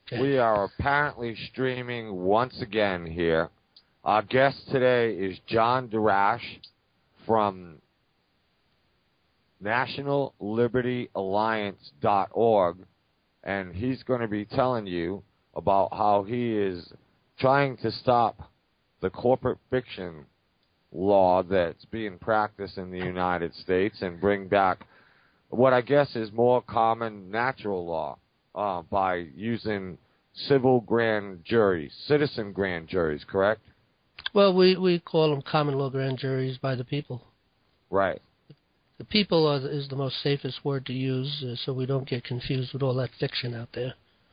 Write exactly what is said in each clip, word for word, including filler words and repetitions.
Okay. We are apparently streaming once again here. Our guest today is John Darash from National Liberty Alliance dot org, and he's going to be telling you about how he is trying to stop the corporate fiction law that's being practiced in the United States and bring back what I guess is more common natural law uh, by using civil grand juries, citizen grand juries, correct? Well, we, we call them common law grand juries by the people. Right. The people are, is the most safest word to use, uh, so we don't get confused with all that fiction out there.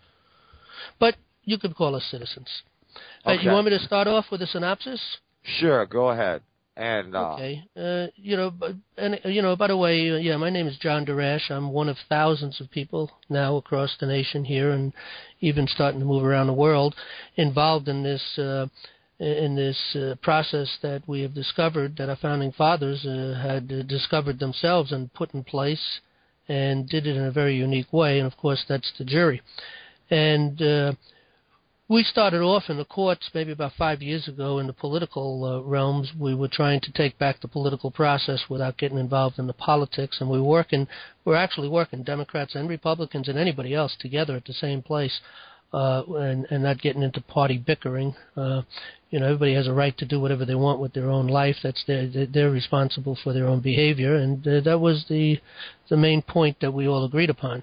But you could call us citizens. Okay. Uh, you want me to start off with a synopsis? Sure, go ahead. And uh, okay, uh, you know, but, and you know, by the way, uh, yeah, my name is John Darash. I'm one of thousands of people now across the nation here, and even starting to move around the world, involved in this uh, in this uh, process that we have discovered that our founding fathers uh, had uh, discovered themselves and put in place, and did it in a very unique way. And of course, that's the jury. And uh, we started off in the courts maybe about five years ago in the political uh, realms. We were trying to take back the political process without getting involved in the politics, and we were working, we're actually working, Democrats and Republicans and anybody else together at the same place, uh, and, and not getting into party bickering. Uh, you know, everybody has a right to do whatever they want with their own life. That's their, they're responsible for their own behavior, and uh, that was the the main point that we all agreed upon.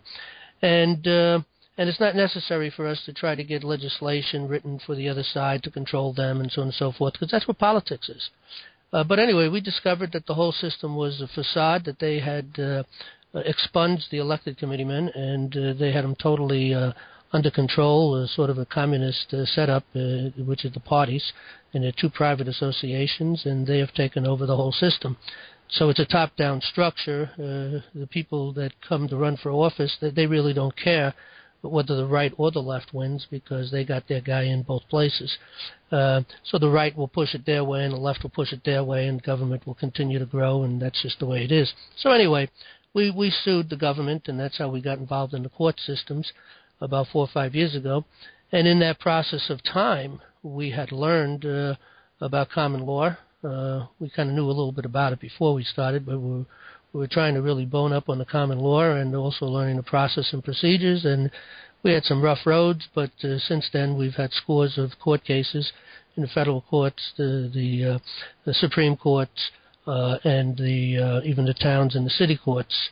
And uh, And it's not necessary for us to try to get legislation written for the other side to control them and so on and so forth, because that's what politics is. Uh, but anyway, we discovered that the whole system was a facade, that they had uh, expunged the elected committeemen, and uh, they had them totally uh, under control, uh, sort of a communist uh, setup, uh, which is the parties, and they're two private associations, and they have taken over the whole system. So it's a top-down structure. Uh, the people that come to run for office, they, they really don't care whether the right or the left wins, because they got their guy in both places. Uh, so the right will push it their way and the left will push it their way, and government will continue to grow, and that's just the way it is. So anyway, we, we sued the government, and that's how we got involved in the court systems about four or five years ago. And in that process of time, we had learned uh, about common law. Uh, we kind of knew a little bit about it before we started, but we were We were trying to really bone up on the common law and also learning the process and procedures, and we had some rough roads, but uh, since then we've had scores of court cases in the federal courts, the the, uh, the Supreme Courts, uh, and the uh, even the towns and the city courts.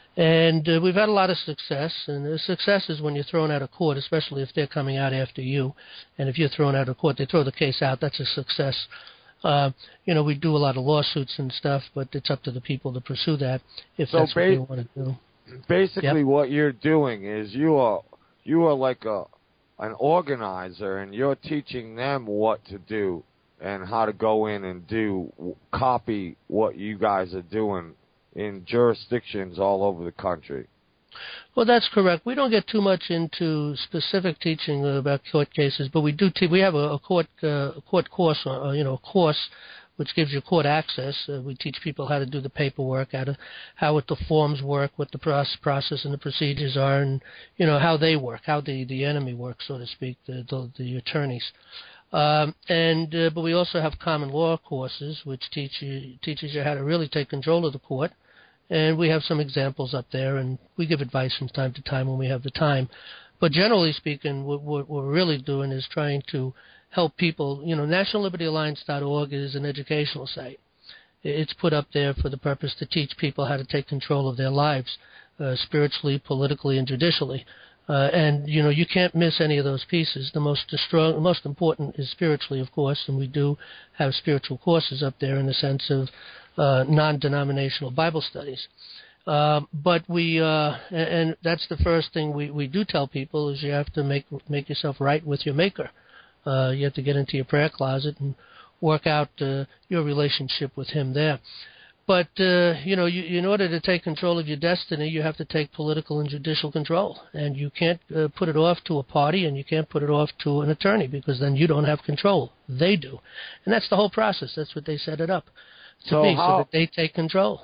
And uh, we've had a lot of success, and the success is when you're thrown out of court, especially if they're coming out after you, and if you're thrown out of court, they throw the case out, that's a success. Uh, you know, we do a lot of lawsuits and stuff, but it's up to the people to pursue that if so that's ba- what they want to do. Basically, yep. what you're doing is you are you are like a an organizer, and you're teaching them what to do and how to go in and do copy what you guys are doing in jurisdictions all over the country. Well, that's correct. We don't get too much into specific teaching about court cases, but we do. Te- we have a, a court uh, court course, uh, you know, a course which gives you court access. Uh, we teach people how to do the paperwork, how to how what the forms work, what the process and the procedures are, and you know how they work, how the, the enemy works, so to speak, the the, the attorneys. Um, and uh, but we also have common law courses, which teach you teaches you how to really take control of the court. And we have some examples up there, and we give advice from time to time when we have the time. But generally speaking, what, what we're really doing is trying to help people. You know, National Liberty Alliance dot org is an educational site. It's put up there for the purpose to teach people how to take control of their lives, uh, spiritually, politically, and judicially. Uh, and, you know, you can't miss any of those pieces. The most strong, the most important is spiritually, of course, and we do have spiritual courses up there in the sense of uh, non-denominational Bible studies. Uh, but we, uh, and, and that's the first thing we, we do tell people is you have to make make yourself right with your Maker. Uh, you have to get into your prayer closet and work out uh, your relationship with Him there. But, uh, you know, you, in order to take control of your destiny, you have to take political and judicial control. And you can't uh, put it off to a party, and you can't put it off to an attorney, because then you don't have control. They do. And that's the whole process. That's what they set it up to so be, how, so that they take control.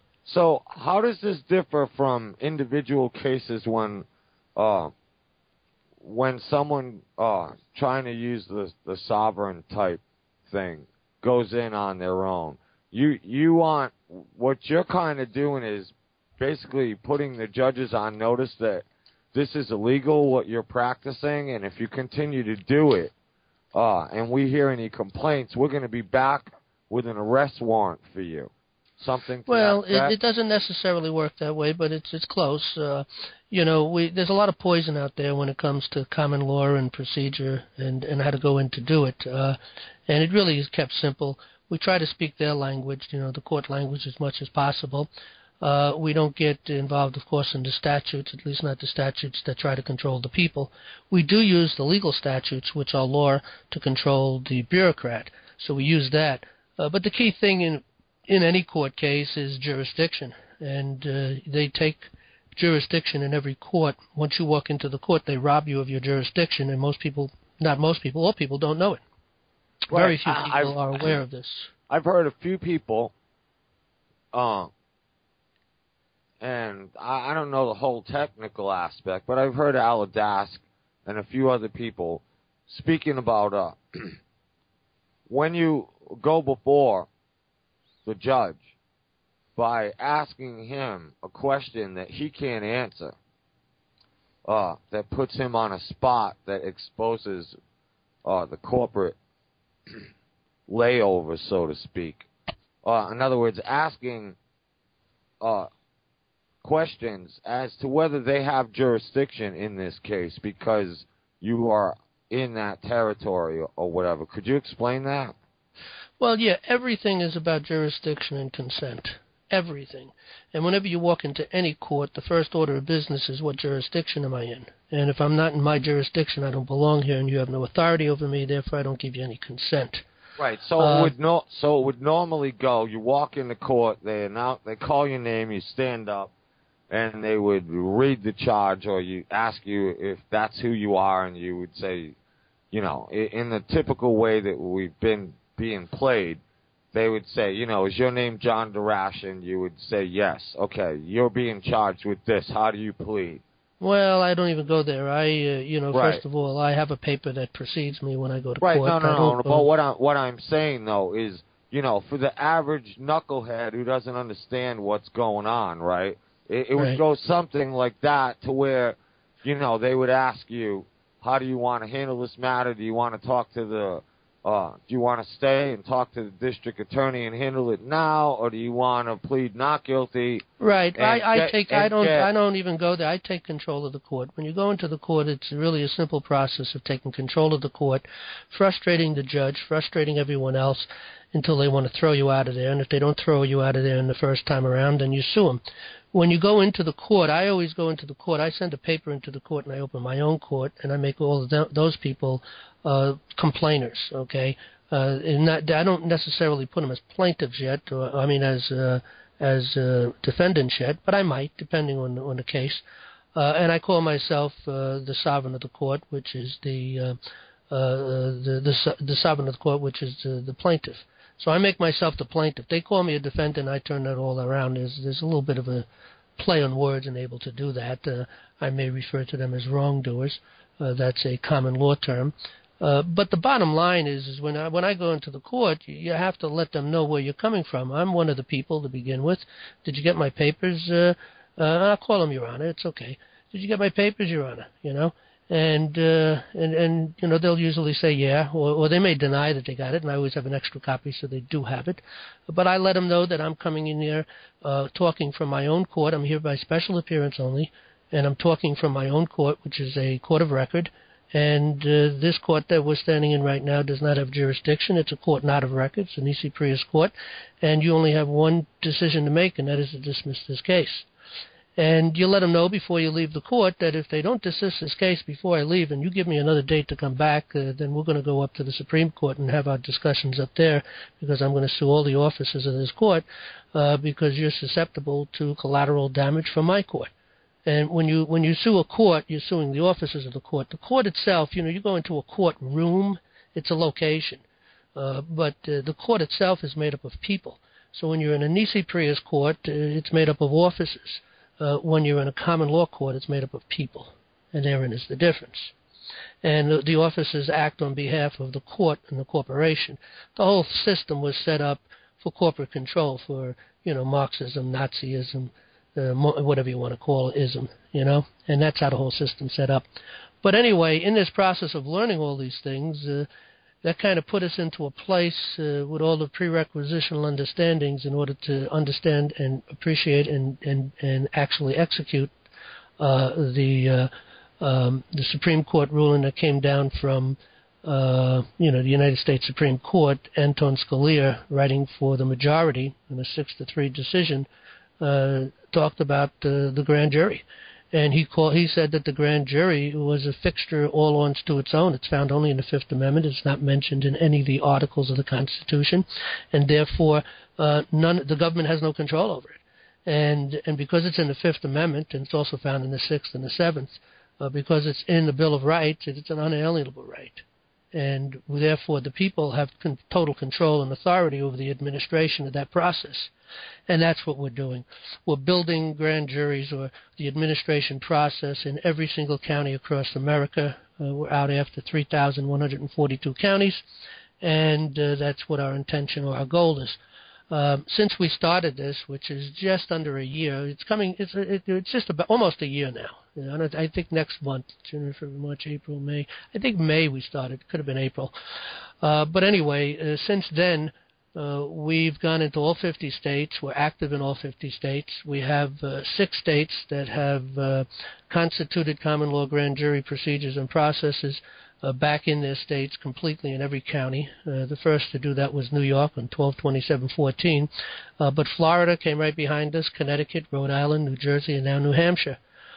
So how does this differ from individual cases when uh, when someone uh, trying to use the the sovereign type thing goes in on their own, you you want what you're kind of doing is basically putting the judges on notice that this is illegal what you're practicing, and if you continue to do it, uh, and we hear any complaints, we're going to be back with an arrest warrant for you. Something. To well, that it, it doesn't necessarily work that way, but it's it's close. Uh, you know, we there's a lot of poison out there when it comes to common law and procedure and, and how to go in to do it. Uh, and it really is kept simple. We try to speak their language, you know, the court language as much as possible. Uh, we don't get involved, of course, in the statutes, at least not the statutes that try to control the people. We do use the legal statutes, which are law, to control the bureaucrat. So we use that. Uh, but the key thing in in any court case is jurisdiction, and uh, they take jurisdiction in every court. Once you walk into the court, they rob you of your jurisdiction, and most people, not most people, all people don't know it. Right. Very few people I've, are aware of this. I've heard a few people, uh, and I, I don't know the whole technical aspect, but I've heard Al Dask and a few other people speaking about uh, when you go before the judge by asking him a question that he can't answer, uh, that puts him on a spot that exposes uh, the corporate layover, so to speak. Uh, in other words, asking uh, questions as to whether they have jurisdiction in this case because you are in that territory or whatever. Could you explain that? Well, yeah, everything is about jurisdiction and consent. Everything. And whenever you walk into any court, the first order of business is what jurisdiction am I in? And if I'm not in my jurisdiction, I don't belong here, and you have no authority over me, therefore I don't give you any consent. Right. So uh, it would no, so it would normally go, you walk into court, they announce, they call your name, you stand up, and they would read the charge, or you ask you if that's who you are, and you would say, you know, in the typical way that we've been being played, they would say, you know, is your name John Darash? And you would say, yes. Okay, you're being charged with this. How do you plead? Well, I don't even go there. I, uh, you know, right. first of all, I have a paper that precedes me when I go to right. court. Right, no, no, no. no. Go... But what I'm, what I'm saying, though, is, you know, for the average knucklehead who doesn't understand what's going on, right, it, it would right. go something like that to where, you know, they would ask you, how do you want to handle this matter? Do you want to talk to the Uh, do you want to stay and talk to the district attorney and handle it now, or do you want to plead not guilty? Right. I, I get, take. I don't. Get, I don't even go there. I take control of the court. When you go into the court, it's really a simple process of taking control of the court, frustrating the judge, frustrating everyone else, until they want to throw you out of there. And if they don't throw you out of there in the first time around, then you sue them. When you go into the court, I always go into the court. I send a paper into the court, and I open my own court, and I make all of them, those people uh, complainers. Okay, uh, and not, I don't necessarily put them as plaintiffs yet. Or, I mean, as uh, as uh, defendants yet, but I might, depending on on the case. Uh, and I call myself uh, the sovereign of the court, which is the uh, uh, the, the the sovereign of the court, which is the, the plaintiff. So I make myself the plaintiff. They call me a defendant, I turn that all around. There's, there's a little bit of a play on words and able to do that. Uh, I may refer to them as wrongdoers. Uh, that's a common law term. Uh, but the bottom line is, is when I, when I go into the court, you, you have to let them know where you're coming from. I'm one of the people to begin with. Did you get my papers? Uh, uh, I'll call them, Your Honor. It's okay. Did you get my papers, Your Honor? You know? And, uh, and, and, you know, they'll usually say yeah, or, or they may deny that they got it, and I always have an extra copy so they do have it. But I let them know that I'm coming in here uh, talking from my own court. I'm here by special appearance only, and I'm talking from my own court, which is a court of record. And uh, this court that we're standing in right now does not have jurisdiction. It's a court not of record. It's a Nisi Prius court, and you only have one decision to make, and that is to dismiss this case. And you let them know before you leave the court that if they don't dismiss this case before I leave and you give me another date to come back, uh, then we're going to go up to the Supreme Court and have our discussions up there, because I'm going to sue all the officers of this court uh, because you're susceptible to collateral damage from my court. And when you when you sue a court, you're suing the officers of the court. The court itself, you know, you go into a courtroom, it's a location. Uh, but uh, the court itself is made up of people. So when you're in a Nisi Prius court, uh, it's made up of officers. Uh, when you're in a common law court, it's made up of people, and therein is the difference. and the, the officers act on behalf of the court and the corporation. The whole system was set up for corporate control, for, you know, Marxism, Nazism, uh, whatever you want to call it, ism, you know, and that's how the whole system's set up. But anyway, in this process of learning all these things, uh, that kind of put us into a place uh, with all the prerequisitional understandings in order to understand and appreciate and, and, and actually execute uh, the uh, um, the Supreme Court ruling that came down from uh, you know the United States Supreme Court. Anton Scalia, writing for the majority in a six to three decision, uh, talked about uh, the grand jury. And he called, he said that the grand jury was a fixture all on to its own. It's found only in the Fifth Amendment. It's not mentioned in any of the articles of the Constitution, and therefore uh, none. The government has no control over it. And and because it's in the Fifth Amendment, and it's also found in the Sixth and the Seventh, uh, because it's in the Bill of Rights, it's an unalienable right. And therefore the people have con- total control and authority over the administration of that process. And that's what we're doing. We're building grand juries, or the administration process, in every single county across America. Uh, we're out after three thousand one hundred forty-two counties, and uh, that's what our intention or our goal is. Um, since we started this, which is just under a year, it's coming. It's it, it's just about almost a year now. You know, and I think next month, January, February, March, April, May. I think May we started. Could have been April. Uh, but anyway, uh, since then, uh, we've gone into all fifty states. We're active in all fifty states. We have uh, six states that have uh, constituted common law grand jury procedures and processes Uh, back in their states completely in every county. Uh, the first to do that was New York on twelve twenty-seven fourteen, uh, but Florida came right behind us, Connecticut, Rhode Island, New Jersey, and now New Hampshire.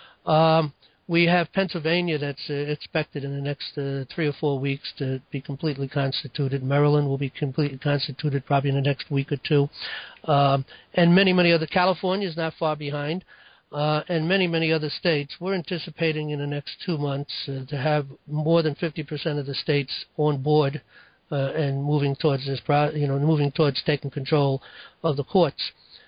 Um, we have Pennsylvania that's uh, expected in the next uh, three or four weeks to be completely constituted. Maryland will be completely constituted probably in the next week or two. Um, and many, many other. California is not far behind. Uh, and many, many other states. We're anticipating in the next two months uh, to have more than fifty percent of the states on board uh, and moving towards this, pro- you know, moving towards taking control of the courts.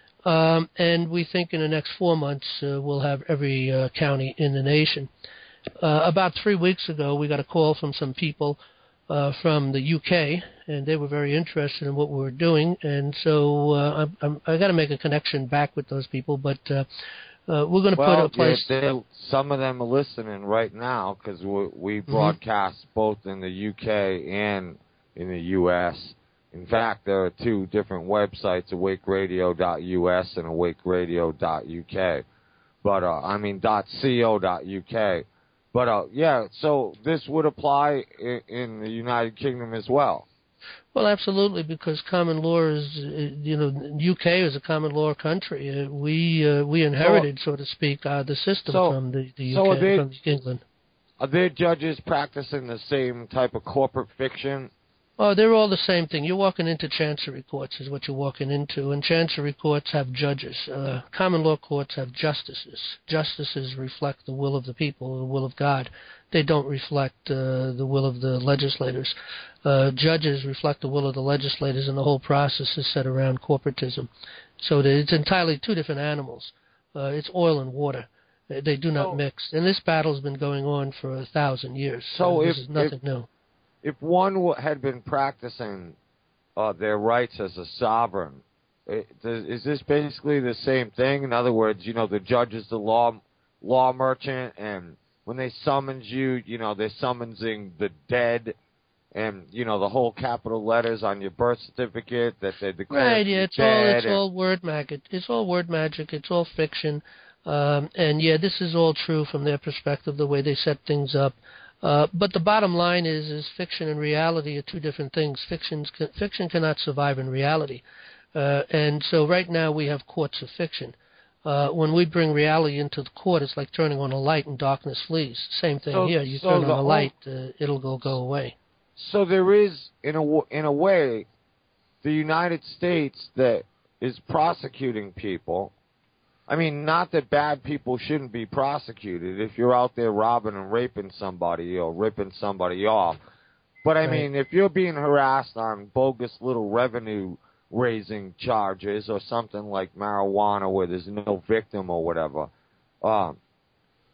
Um, and we think in the next four months uh, we'll have every uh, county in the nation. Uh, about three weeks ago, we got a call from some people uh, from the U K, and they were very interested in what we were doing. And so uh, I, I'm, I got to make a connection back with those people, but. Uh, Uh, we're going to well, put a place. Yeah, they, some of them are listening right now because we, we broadcast mm-hmm. both in the U K and in the U S. In fact, there are two different websites: awake radio dot U S and awake radio dot U K. But uh, I mean .co dot U K. But uh, yeah, so this would apply in, in the United Kingdom as well. Well, absolutely, because common law is, you know, U K is a common law country. Uh, we uh, we inherited, so, so to speak, uh, the system so, from the, the U K, so are they, from England. Are their judges practicing the same type of corporate fiction? Oh, they're all the same thing. You're walking into chancery courts is what you're walking into, and chancery courts have judges. Uh, common law courts have justices. Justices reflect the will of the people, the will of God. They don't reflect uh, the will of the legislators. Uh, judges reflect the will of the legislators, and the whole process is set around corporatism. So it's entirely two different animals. Uh, it's oil and water. They do not so, mix. And this battle's been going on for a thousand years. So, so this if, is nothing if, new. If one had been practicing uh, their rights as a sovereign, it, is this basically the same thing? In other words, you know, the judge is the law law merchant, and when they summons you, you know, they're summoning the dead, and you know the whole capital letters on your birth certificate that they declare right. Yeah, it's all it's all word magic. It's all word magic. It's all fiction, um, and yeah, this is all true from their perspective, the way they set things up. Uh, but the bottom line is, is fiction and reality are two different things. Fiction's, fiction cannot survive in reality. Uh, and so right now we have courts of fiction. Uh, when we bring reality into the court, it's like turning on a light and darkness flees. Same thing so, here. You so turn on the a light, uh, it'll go, go away. So there is, in a, in a way, the United States that is prosecuting people. I mean, not that bad people shouldn't be prosecuted if you're out there robbing and raping somebody or ripping somebody off. But, I right. mean, if you're being harassed on bogus little revenue-raising charges or something like marijuana where there's no victim or whatever, uh,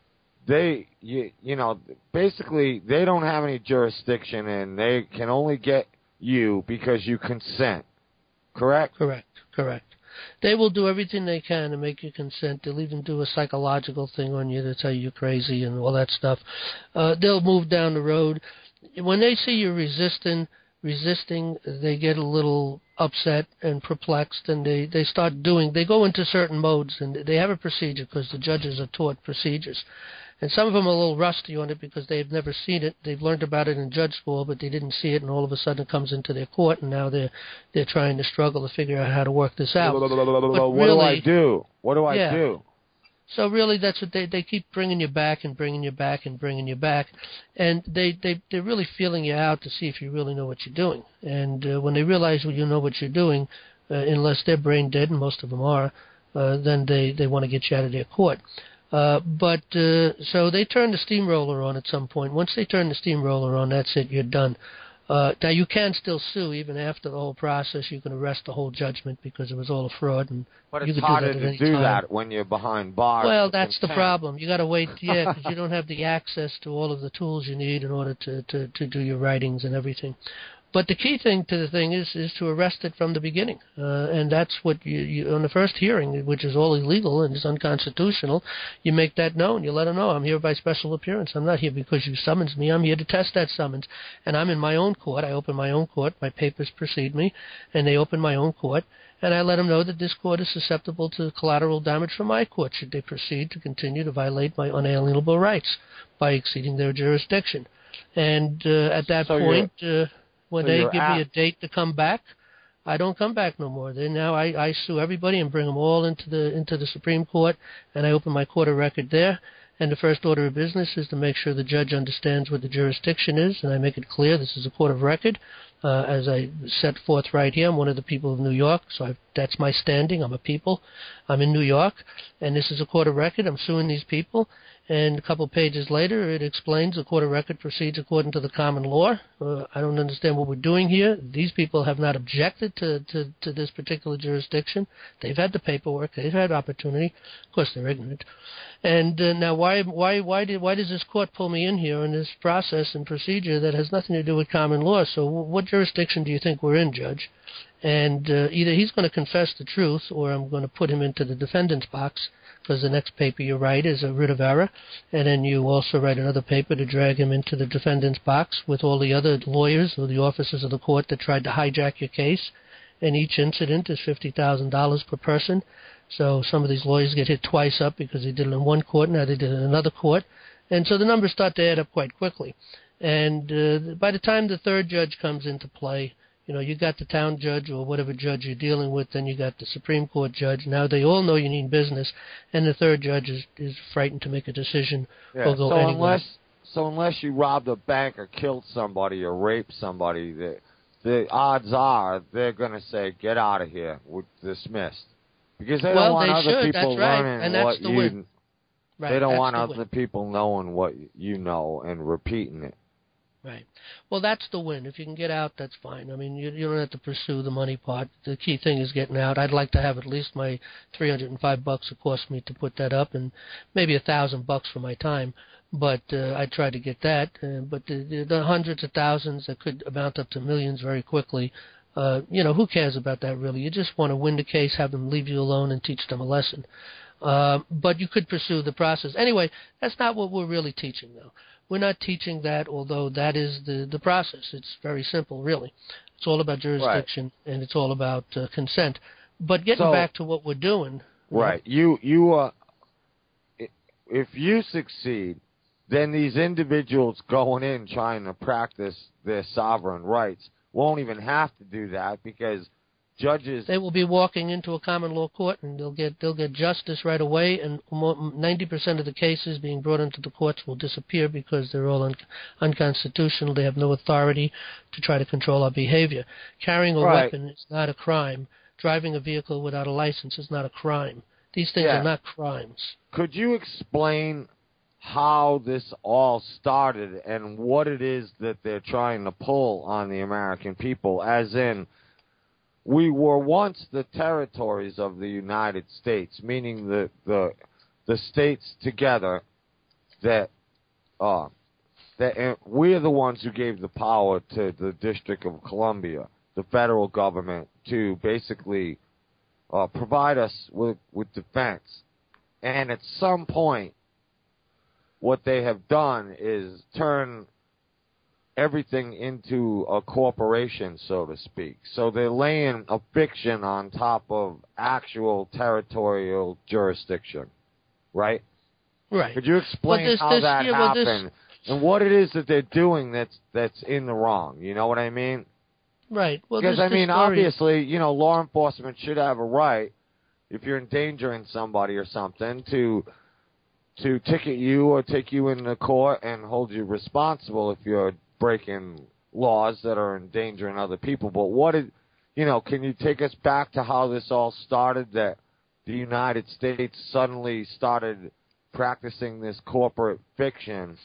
they, you, you know, basically they don't have any jurisdiction, and they can only get you because you consent. Correct? Correct. Correct. They will do everything they can to make you consent. They'll even do a psychological thing on you to tell you you're crazy and all that stuff. Uh, they'll move down the road. When they see you resisting, resisting, they get a little upset and perplexed, and they, they start doing, they go into certain modes, and they have a procedure because the judges are taught procedures. And some of them are a little rusty on it because they've never seen it. They've learned about it in judge school, but they didn't see it, and all of a sudden it comes into their court, and now they're they're trying to struggle to figure out how to work this out. What really, do I do? What do I yeah. do? So really, that's what they they keep bringing you back and bringing you back and bringing you back, and they they they're really feeling you out to see if you really know what you're doing. And uh, when they realize well, you know what you're doing, uh, unless they're brain dead, and most of them are, uh, then they they want to get you out of their court. Uh, but, uh, so they turn the steamroller on at some point. Once they turn the steamroller on, that's it, you're done. Uh, now, you can still sue even after the whole process. You can arrest the whole judgment because it was all a fraud. And but you it's could harder do that at to any do time. that when you're behind bars. Well, that's consent. the problem. You got to wait, yeah, because you don't have the access to all of the tools you need in order to, to, to do your writings and everything. But the key thing to the thing is is to arrest it from the beginning, uh, and that's what you, you on the first hearing, which is all illegal and is unconstitutional. You make that known. You let them know I'm here by special appearance. I'm not here because you summons me. I'm here to test that summons, and I'm in my own court. I open my own court. My papers precede me, and they open my own court. And I let them know that this court is susceptible to collateral damage from my court should they proceed to continue to violate my unalienable rights by exceeding their jurisdiction. And uh, at that so point. Uh, When so they give at- me a date to come back, I don't come back no more. Then now I, I sue everybody and bring them all into the into the Supreme Court, and I open my court of record there. And the first order of business is to make sure the judge understands what the jurisdiction is, and I make it clear this is a court of record. Uh, as I set forth right here, I'm one of the people of New York, so I've, that's my standing. I'm a people. I'm in New York, and this is a court of record. I'm suing these people. And a couple pages later, it explains the court of record proceeds according to the common law. Uh, I don't understand what we're doing here. These people have not objected to, to, to this particular jurisdiction. They've had the paperwork. They've had opportunity. Of course, they're ignorant. And uh, now, why why why did why does this court pull me in here in this process and procedure that has nothing to do with common law? So, what jurisdiction do you think we're in, Judge? And uh, either he's going to confess the truth, or I'm going to put him into the defendant's box. Because the next paper you write is a writ of error, and then you also write another paper to drag him into the defendant's box with all the other lawyers or the officers of the court that tried to hijack your case. And each incident is fifty thousand dollars per person. So some of these lawyers get hit twice up because they did it in one court, now they did it in another court. And so the numbers start to add up quite quickly. And uh, by the time the third judge comes into play, you know, you got the town judge or whatever judge you're dealing with, then you got the Supreme Court judge. Now they all know you need business, and the third judge is, is frightened to make a decision yeah, or go so anywhere. Unless, so unless you robbed a bank or killed somebody or raped somebody, the, the odds are they're going to say, get out of here, we're dismissed. Because they well, don't want they other should. people That's right. learning and that's what the you win. Right. They don't that's want the other win. people knowing what you know and repeating it. Right. Well, that's the win. If you can get out, that's fine. I mean, you, you don't have to pursue the money part. The key thing is getting out. I'd like to have at least my three hundred five bucks it cost me to put that up, and maybe a thousand bucks for my time. But uh, I try to get that. Uh, but the, the, the hundreds of thousands that could amount up to millions very quickly, uh, you know, who cares about that really? You just want to win the case, have them leave you alone, and teach them a lesson. Uh, but you could pursue the process. Anyway, that's not what we're really teaching, though. We're not teaching that, although that is the, the process. It's very simple, really. It's all about jurisdiction, right. And it's all about uh, consent. But getting so, back to what we're doing. Right. You, you, uh, if you succeed, then these individuals going in trying to practice their sovereign rights won't even have to do that because judges, they will be walking into a common law court and they'll get they'll get justice right away, and ninety percent of the cases being brought into the courts will disappear because they're all un- unconstitutional. They have no authority to try to control our behavior. Carrying a right. weapon is not a crime. Driving a vehicle without a license is not a crime. These things yeah. are not crimes. Could you explain how this all started and what it is that they're trying to pull on the American people, as in, we were once the territories of the United States, meaning the, the the states together that uh, that uh, we're the ones who gave the power to the District of Columbia, the federal government, to basically uh, provide us with, with defense. And at some point, what they have done is turn everything into a corporation, so to speak. So they're laying a fiction on top of actual territorial jurisdiction, right? Right. Could you explain this, how this, that yeah, well, happened this, and what it is that they're doing that's that's in the wrong? You know what I mean? Right. Well, because this, I mean, this story... obviously, you know, law enforcement should have a right, if you're endangering somebody or something, to to ticket you or take you into court and hold you responsible if you're breaking laws that are endangering other people. But what did, you know, can you take us back to how this all started, that the United States suddenly started practicing this corporate fiction?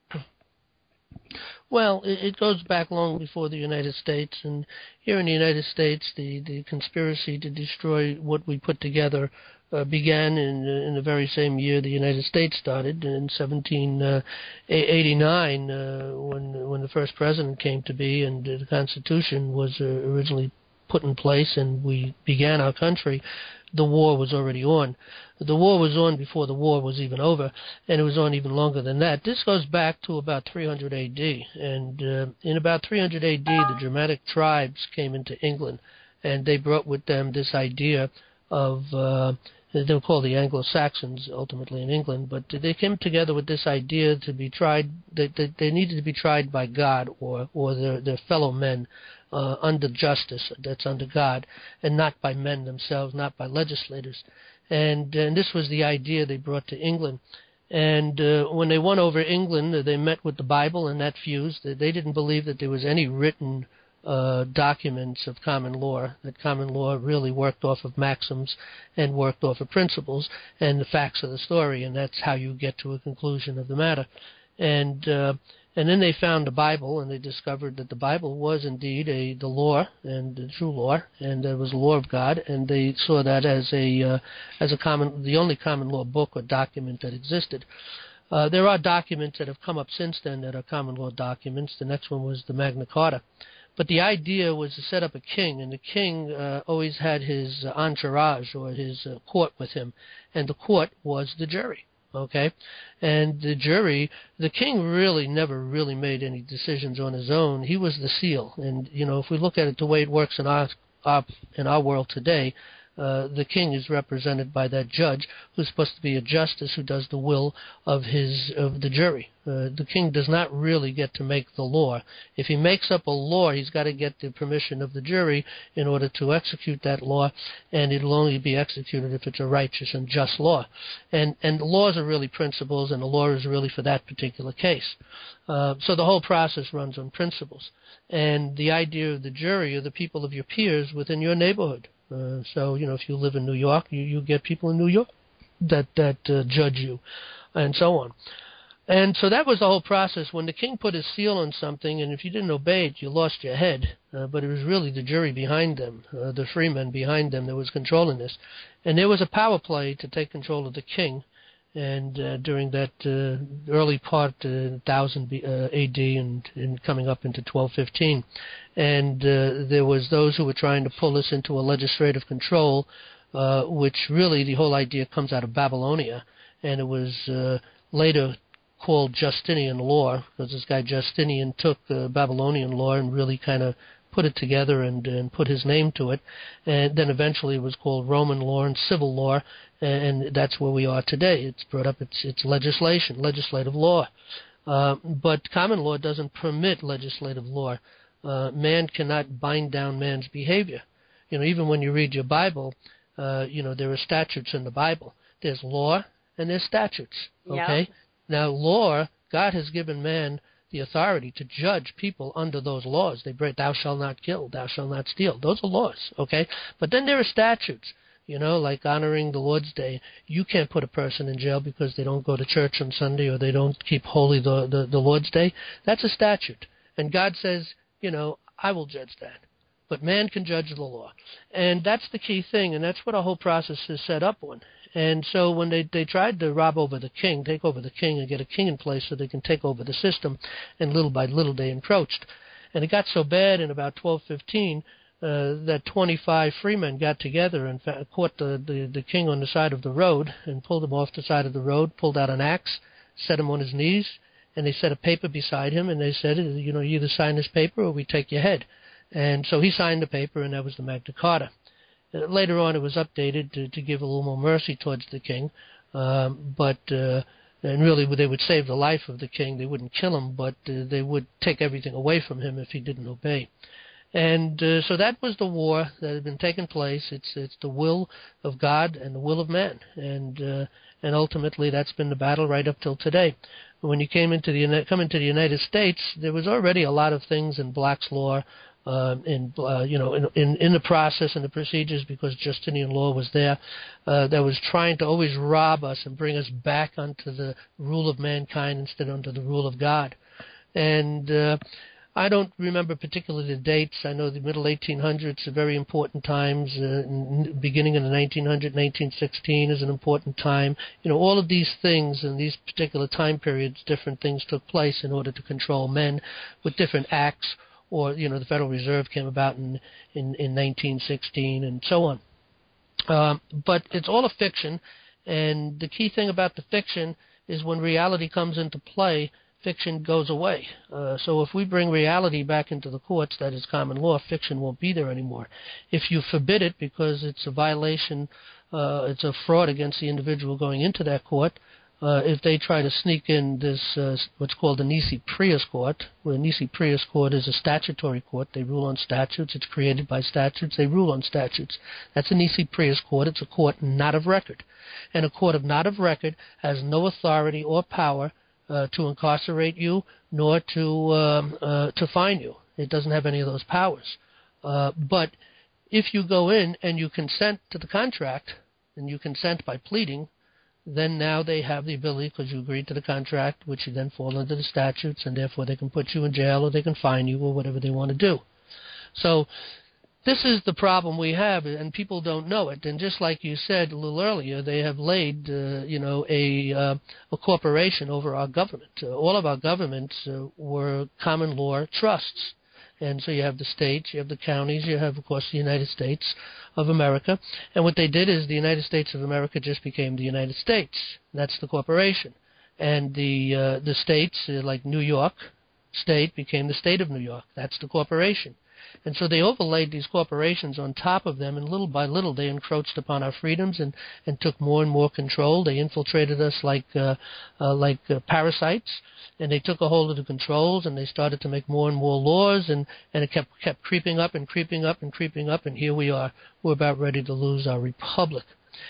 Well, it, it goes back long before the United States, and here in the United States, the, the conspiracy to destroy what we put together uh, began in in the very same year the United States started, in seventeen eighty-nine, uh, when when the first president came to be, and the Constitution was uh, originally put in place, and we began our country. The war was already on. The war was on before the war was even over, and it was on even longer than that. This goes back to about three hundred A D, and uh, in about three hundred A D, the Germanic tribes came into England, and they brought with them this idea of, uh, they were called the Anglo-Saxons ultimately in England, but they came together with this idea to be tried, that they, they needed to be tried by God or, or their, their fellow men, Uh, under justice, that's under God, and not by men themselves, not by legislators. And, and this was the idea they brought to England. And uh, when they won over England, uh, they met with the Bible, and that fused. They didn't believe that there was any written uh, documents of common law, that common law really worked off of maxims and worked off of principles and the facts of the story, and that's how you get to a conclusion of the matter. And uh, And then they found the Bible, and they discovered that the Bible was indeed a the law and the true law, and it was the law of God. And they saw that as a uh, as a common, the only common law book or document that existed. Uh, there are documents that have come up since then that are common law documents. The next one was the Magna Carta. But the idea was to set up a king, and the king uh, always had his entourage or his uh, court with him, and the court was the jury. Okay, and the jury, the king really never really made any decisions on his own. He was the seal, and you know, if we look at it the way it works in our, our in our world today, uh, the king is represented by that judge who's supposed to be a justice who does the will of his of the jury. Uh, the king does not really get to make the law. If he makes up a law, he's got to get the permission of the jury in order to execute that law, and it'll only be executed if it's a righteous and just law. And and the laws are really principles, and the law is really for that particular case. Uh, so the whole process runs on principles. And the idea of the jury are the people of your peers within your neighborhood. Uh, so, you know, if you live in New York, you, you get people in New York that, that uh, judge you, and so on. And so that was the whole process. When the king put his seal on something, and if you didn't obey it, you lost your head. Uh, but it was really the jury behind them, uh, the freemen behind them that was controlling this. And there was a power play to take control of the king. And uh, during that uh, early part, uh, one thousand A D and, and coming up into twelve fifteen. And uh, there was those who were trying to pull us into a legislative control, uh, which really the whole idea comes out of Babylonia. And it was uh, later called Justinian law, because this guy Justinian took uh, Babylonian law and really kind of put it together and, and put his name to it. And then eventually it was called Roman law and civil law, and that's where we are today. It's brought up its, its legislation, legislative law. Uh, but common law doesn't permit legislative law. Uh, man cannot bind down man's behavior. You know, even when you read your Bible, uh, you know, there are statutes in the Bible. There's law and there's statutes, okay? Yep. Now, law, God has given man the authority to judge people under those laws. They break, thou shalt not kill, thou shalt not steal. Those are laws, okay? But then there are statutes, you know, like honoring the Lord's Day. You can't put a person in jail because they don't go to church on Sunday or they don't keep holy the, the, the Lord's Day. That's a statute. And God says, you know, I will judge that. But man can judge the law. And that's the key thing, and that's what our whole process is set up on. And so when they, they tried to rob over the king, take over the king and get a king in place so they can take over the system, and little by little they encroached. And it got so bad in about twelve fifteen uh, that twenty-five freemen got together and fa- caught the, the, the king on the side of the road and pulled him off the side of the road, pulled out an axe, set him on his knees, and they set a paper beside him, and they said, you know, you either sign this paper or we take your head. And so he signed the paper, and that was the Magna Carta. Uh, later on, it was updated to, to give a little more mercy towards the king, um, but uh, and really they would save the life of the king. They wouldn't kill him, but uh, they would take everything away from him if he didn't obey. And uh, so that was the war that had been taking place. It's it's the will of God and the will of man, and uh, and ultimately that's been the battle right up till today. When you came into the come into the United States, there was already a lot of things in Black's law, uh, in uh, you know, in, in in the process and the procedures, because Justinian law was there, uh, that was trying to always rob us and bring us back onto the rule of mankind instead of under the rule of God. And uh, I don't remember particularly the dates. I know the middle eighteen hundreds are very important times. Uh, beginning in the nineteen hundred, nineteen sixteen is an important time. You know, all of these things in these particular time periods, different things took place in order to control men with different acts. Or, you know, the Federal Reserve came about in in, in nineteen sixteen and so on. Um, but it's all a fiction, and the key thing about the fiction is when reality comes into play, fiction goes away. Uh, so if we bring reality back into the courts, that is common law, fiction won't be there anymore. If you forbid it because it's a violation, uh, it's a fraud against the individual going into that court, uh, if they try to sneak in this, uh, what's called the Nisi-Prius court, where Nisi-Prius court is a statutory court. They rule on statutes. It's created by statutes. They rule on statutes. That's a Nisi-Prius court. It's a court not of record. And a court of not of record has no authority or power Uh, to incarcerate you, nor to um, uh, to fine you. It doesn't have any of those powers. Uh, but if you go in and you consent to the contract, and you consent by pleading, then now they have the ability, because you agreed to the contract, which you then fall under the statutes, and therefore they can put you in jail or they can fine you or whatever they want to do. So this is the problem we have, and people don't know it. And just like you said a little earlier, they have laid, uh, you know, a uh, a corporation over our government. Uh, all of our governments uh, were common law trusts. And so you have the states, you have the counties, you have, of course, the United States of America. And what they did is the United States of America just became the United States. That's the corporation. And the uh, the states, uh, like New York State, became the state of New York. That's the corporation. And so they overlaid these corporations on top of them, and little by little they encroached upon our freedoms and, and took more and more control. They infiltrated us like uh, uh, like uh, parasites, and they took a hold of the controls, and they started to make more and more laws, and, and it kept kept creeping up and creeping up and creeping up, and here we are. We're about ready to lose our republic.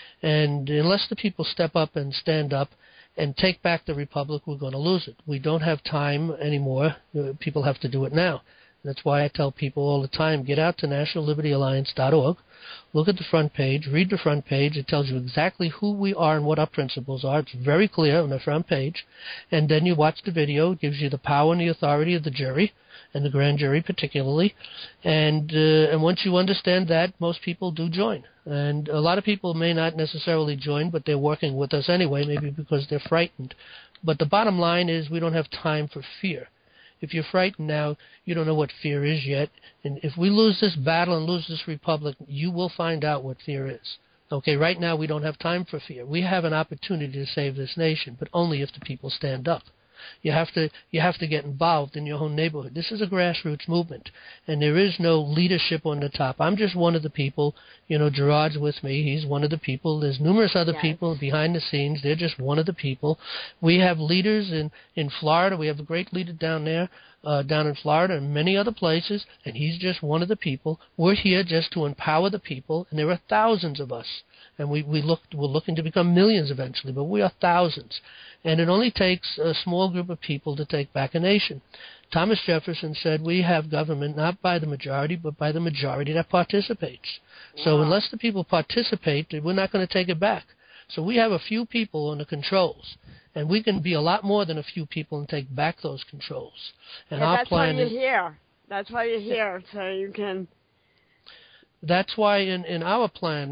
And unless the people step up and stand up and take back the republic, we're going to lose it. We don't have time anymore. Uh, people have to do it now. That's why I tell people all the time, get out to national liberty alliance dot org, look at the front page, read the front page. It tells you exactly who we are and what our principles are. It's very clear on the front page. And then you watch the video. It gives you the power and the authority of the jury, and the grand jury particularly. And, uh, and once you understand that, most people do join. And a lot of people may not necessarily join, but they're working with us anyway, maybe because they're frightened. But the bottom line is we don't have time for fear. If you're frightened now, you don't know what fear is yet. And if we lose this battle and lose this republic, you will find out what fear is. Okay, right now we don't have time for fear. We have an opportunity to save this nation, but only if the people stand up. You have to you have to get involved in your own neighborhood. This is a grassroots movement, and there is no leadership on the top. I'm just one of the people. You know, Gerard's with me. He's one of the people. There's numerous other yes. people behind the scenes. They're just one of the people. We have leaders in, in Florida. We have a great leader down there, uh, down in Florida and many other places, and he's just one of the people. We're here just to empower the people, and there are thousands of us. And we, we look, we're looking to become millions eventually, but we are thousands. And it only takes a small group of people to take back a nation. Thomas Jefferson said we have government not by the majority, but by the majority that participates. Wow. So unless the people participate, we're not going to take it back. So we have a few people on the controls, and we can be a lot more than a few people and take back those controls. And yeah, our that's plan why you're is, here. That's why you're here, so you can... That's why in, in our plan,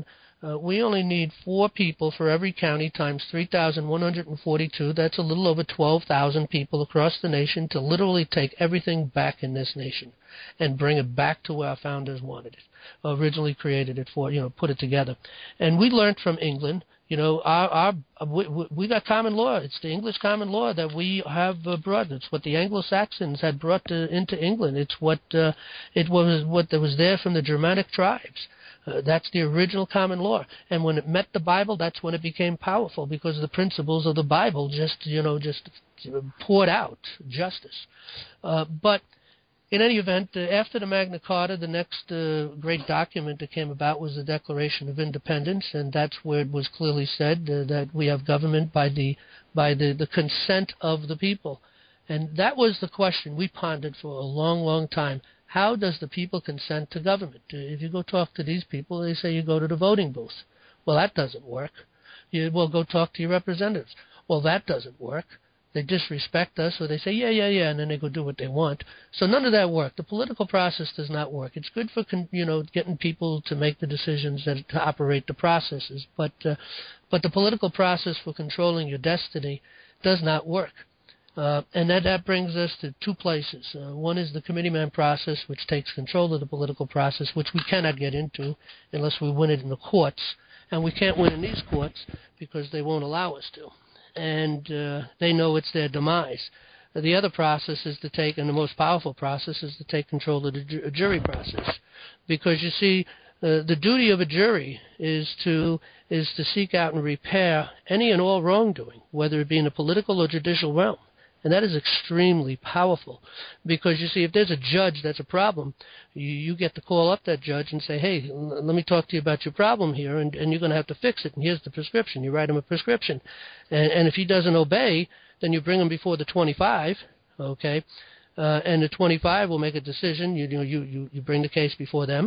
Uh, we only need four people for every county times three thousand one hundred forty-two. That's a little over twelve thousand people across the nation to literally take everything back in this nation and bring it back to where our founders wanted it, originally created it for, you know, put it together. And we learned from England. You know, our, our we, we got common law. It's the English common law that we have uh, brought. It's what the Anglo-Saxons had brought to, into England. It's what uh, it was what that was there from the Germanic tribes. Uh, that's the original common law. And when it met the Bible, that's when it became powerful, because the principles of the Bible just, you know, just poured out justice. Uh, but in any event, uh, after the Magna Carta, the next uh, great document that came about was the Declaration of Independence, and that's where it was clearly said uh, that we have government by the by the, the consent of the people. And that was the question we pondered for a long, long time. How does the people consent to government? Uh, if you go talk to these people, they say you go to the voting booth. Well, that doesn't work. You, well, go talk to your representatives. Well, that doesn't work. They disrespect us, or they say, yeah, yeah, yeah, and then they go do what they want. So none of that work. The political process does not work. It's good for, you know, getting people to make the decisions that to operate the processes, but uh, but the political process for controlling your destiny does not work. Uh, and that, that brings us to two places. Uh, one is the committeeman process, which takes control of the political process, which we cannot get into unless we win it in the courts. And we can't win in these courts because they won't allow us to. And uh, they know it's their demise. Uh, the other process is to take, and the most powerful process is to take control of the ju- jury process. Because, you see, uh, the duty of a jury is to is to seek out and repair any and all wrongdoing, whether it be in the political or judicial realm. And that is extremely powerful because, you see, if there's a judge that's a problem, you, you get to call up that judge and say, hey, l- let me talk to you about your problem here, and, and you're going to have to fix it, and here's the prescription. You write him a prescription. And, and if he doesn't obey, then you bring him before the twenty-five, okay, uh, and the twenty-five will make a decision. You, you know, you, you, you bring the case before them,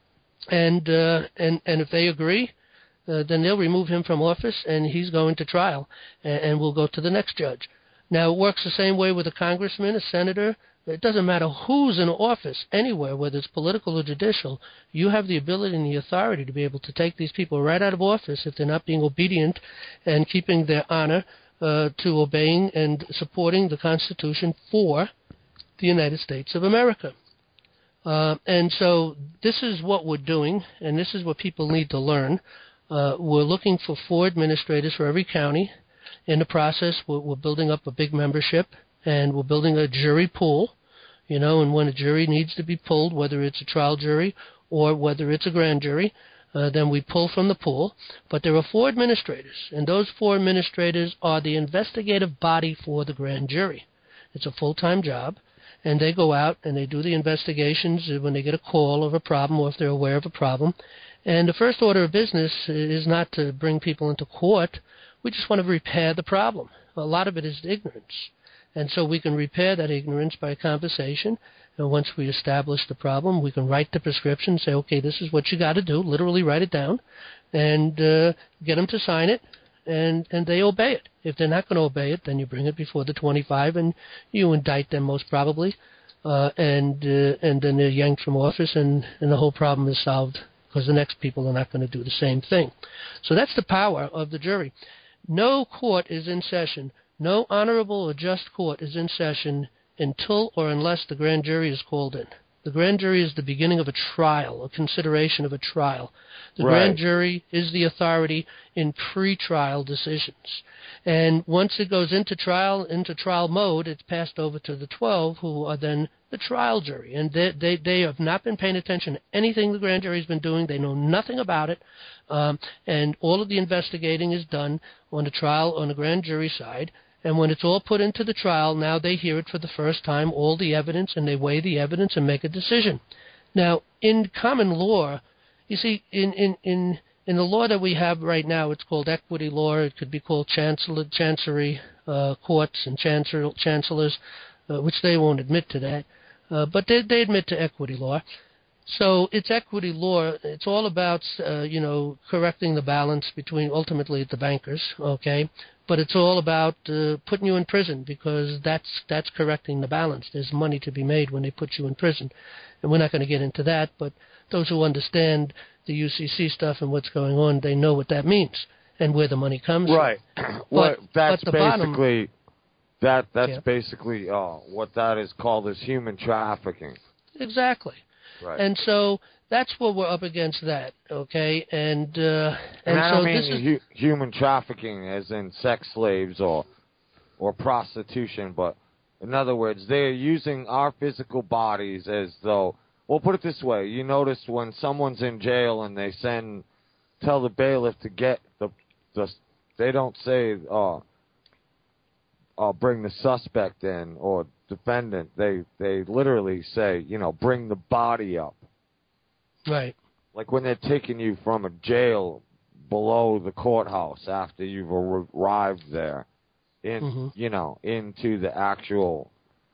and, uh, and, and if they agree, uh, then they'll remove him from office, and he's going to trial, and, and we'll go to the next judge. Now, it works the same way with a congressman, a senator. It doesn't matter who's in office anywhere, whether it's political or judicial. You have the ability and the authority to be able to take these people right out of office if they're not being obedient and keeping their honor uh, to obeying and supporting the Constitution for the United States of America. Uh, and so this is what we're doing, and this is what people need to learn. Uh, we're looking for four administrators for every county. In the process, we're, we're building up a big membership, and we're building a jury pool, you know, and when a jury needs to be pulled, whether it's a trial jury or whether it's a grand jury, uh, then we pull from the pool. But there are four administrators, and those four administrators are the investigative body for the grand jury. It's a full-time job, and they go out and they do the investigations when they get a call of a problem or if they're aware of a problem. And the first order of business is not to bring people into court. We just want to repair the problem. A lot of it is ignorance. And so we can repair that ignorance by conversation. And once we establish the problem, we can write the prescription, say, okay, this is what you got to do, literally write it down, and uh, get them to sign it, and, and they obey it. If they're not going to obey it, then you bring it before the twenty-five, and you indict them most probably, uh, and uh, and then they're yanked from office, and, and the whole problem is solved because the next people are not going to do the same thing. So that's the power of the jury. No court is in session, no honorable or just court is in session until or unless the grand jury is called in. The grand jury is the beginning of a trial, a consideration of a trial. The Right. grand jury is the authority in pre-trial decisions. And once it goes into trial, into trial mode, it's passed over to the twelve, who are then the trial jury. And they, they, they have not been paying attention to anything the grand jury has been doing. They know nothing about it. Um, and all of the investigating is done on the trial, on the grand jury side. And when it's all put into the trial, now they hear it for the first time, all the evidence, and they weigh the evidence and make a decision. Now, in common law, you see, in, in, in, in the law that we have right now, it's called equity law. It could be called chancellor, chancery uh, courts and chancellor, chancellors, uh, which they won't admit to that. Uh, but they, they admit to equity law. So it's equity law. It's all about, uh, you know, correcting the balance between ultimately the bankers, okay? But it's all about uh, putting you in prison because that's that's correcting the balance. There's money to be made when they put you in prison. And we're not going to get into that, but those who understand the U C C stuff and what's going on, they know what that means and where the money comes right. from. Right. Well, that's but basically bottom, that. That's yeah. basically uh, what that is called is human trafficking. Exactly. Right. And so that's what we're up against. That okay, and uh, and, and I so don't mean this is hu- human trafficking as in sex slaves or or prostitution, but in other words, they're using our physical bodies as though. Well, put it this way: you notice when someone's in jail and they send, tell the bailiff to get the, the they don't say, "Oh, uh, bring the suspect in" or defendant. They they literally say, you know, bring the body up. Right. Like when they're taking you from a jail below the courthouse after you've arrived there, in mm-hmm. you know, into the actual.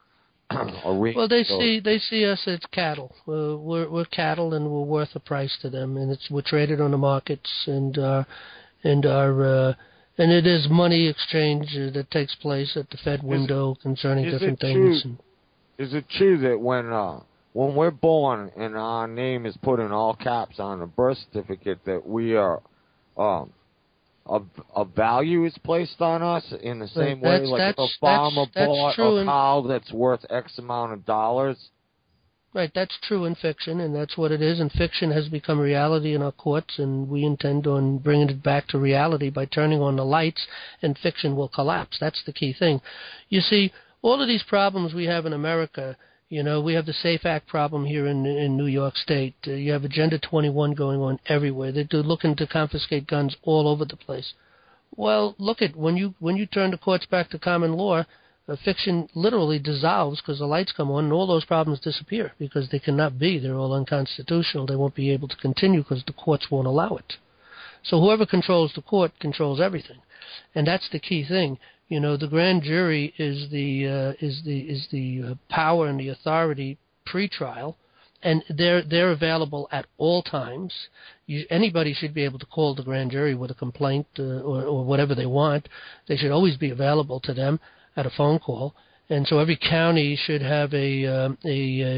Well, they see they see us as cattle. Uh, we're we're cattle, and we're worth a price to them, and it's we're traded on the markets, and uh, and our uh, and it is money exchange uh, that takes place at the Fed window is, concerning is different it things. True, is it true that when uh, when we're born and our name is put in all caps on a birth certificate, that we are um, A, a value is placed on us in the same right. way, like that's, if a farmer that's, that's bought true a cow that's worth X amount of dollars? Right, that's true in fiction, and that's what it is. And fiction has become reality in our courts, and we intend on bringing it back to reality by turning on the lights, and fiction will collapse. That's the key thing. You see, all of these problems we have in America, you know, we have the SAFE Act problem here in in New York State. Uh, you have Agenda twenty-one going on everywhere. They're looking to confiscate guns all over the place. Well, look at when you when you turn the courts back to common law, uh, fiction literally dissolves because the lights come on, and all those problems disappear because they cannot be. They're all unconstitutional. They won't be able to continue because the courts won't allow it. So whoever controls the court controls everything, and that's the key thing. You know, the grand jury is the uh, is the is the uh, power and the authority pre-trial, and they're they're available at all times. You, anybody should be able to call the grand jury with a complaint uh, or, or whatever they want. They should always be available to them at a phone call. And so every county should have a uh, a,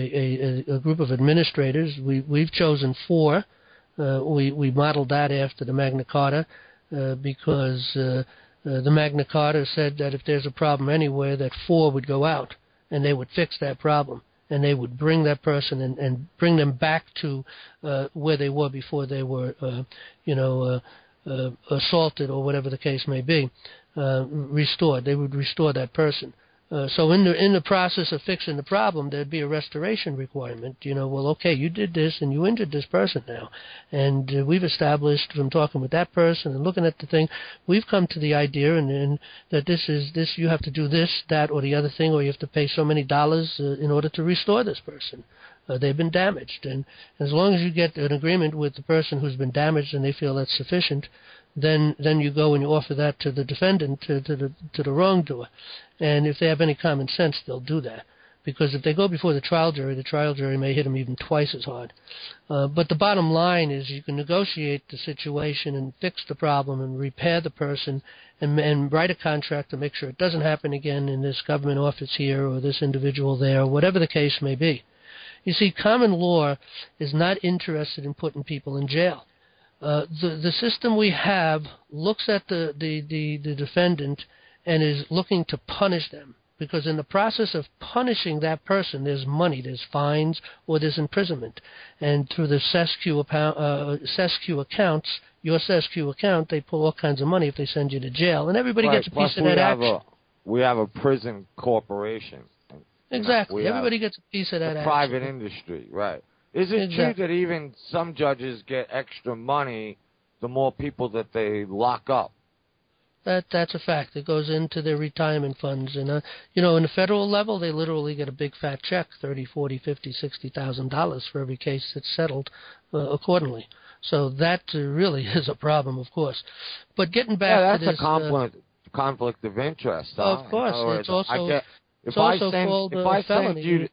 a, a a group of administrators. We we've chosen four. Uh, we we modeled that after the Magna Carta uh, because. Uh, Uh, the Magna Carta said that if there's a problem anywhere, that four would go out, and they would fix that problem, and they would bring that person and, and bring them back to uh, where they were before they were, uh, you know, uh, uh, assaulted or whatever the case may be, uh, restored. They would restore that person. Uh, so in the in the process of fixing the problem, there'd be a restoration requirement. You know, well, okay, you did this and you injured this person now, and uh, we've established from talking with that person and looking at the thing, we've come to the idea and, and that this is this you have to do this, that, or the other thing, or you have to pay so many dollars uh, in order to restore this person. Uh, they've been damaged, and as long as you get an agreement with the person who's been damaged and they feel that's sufficient, then then you go and you offer that to the defendant, to, to the to the wrongdoer. And if they have any common sense, they'll do that. Because if they go before the trial jury, the trial jury may hit them even twice as hard. Uh, but the bottom line is you can negotiate the situation and fix the problem and repair the person and, and write a contract to make sure it doesn't happen again in this government office here or this individual there, whatever the case may be. You see, common law is not interested in putting people in jail. Uh, the, the system we have looks at the, the, the, the defendant and is looking to punish them. Because in the process of punishing that person, there's money, there's fines, or there's imprisonment. And through the SESQ, uh, SESQ accounts, your SESQ account, they pull all kinds of money if they send you to jail. And everybody right. gets a Plus piece of we that have action. A, we have a prison corporation. Exactly. You know, everybody gets a piece of that the action. private industry, right. Is it exactly. true that even some judges get extra money the more people that they lock up? That that's a fact. It goes into their retirement funds, and uh, you know, in the federal level, they literally get a big fat check, thirty, forty, fifty, sixty thousand dollars for every case that's settled uh, accordingly. So that uh, really is a problem, of course. But getting back yeah, to that's this, a conflict uh, conflict of interest. Huh? Of course, words, it's also I get, if it's I also send, called if uh, I felony. Send you to,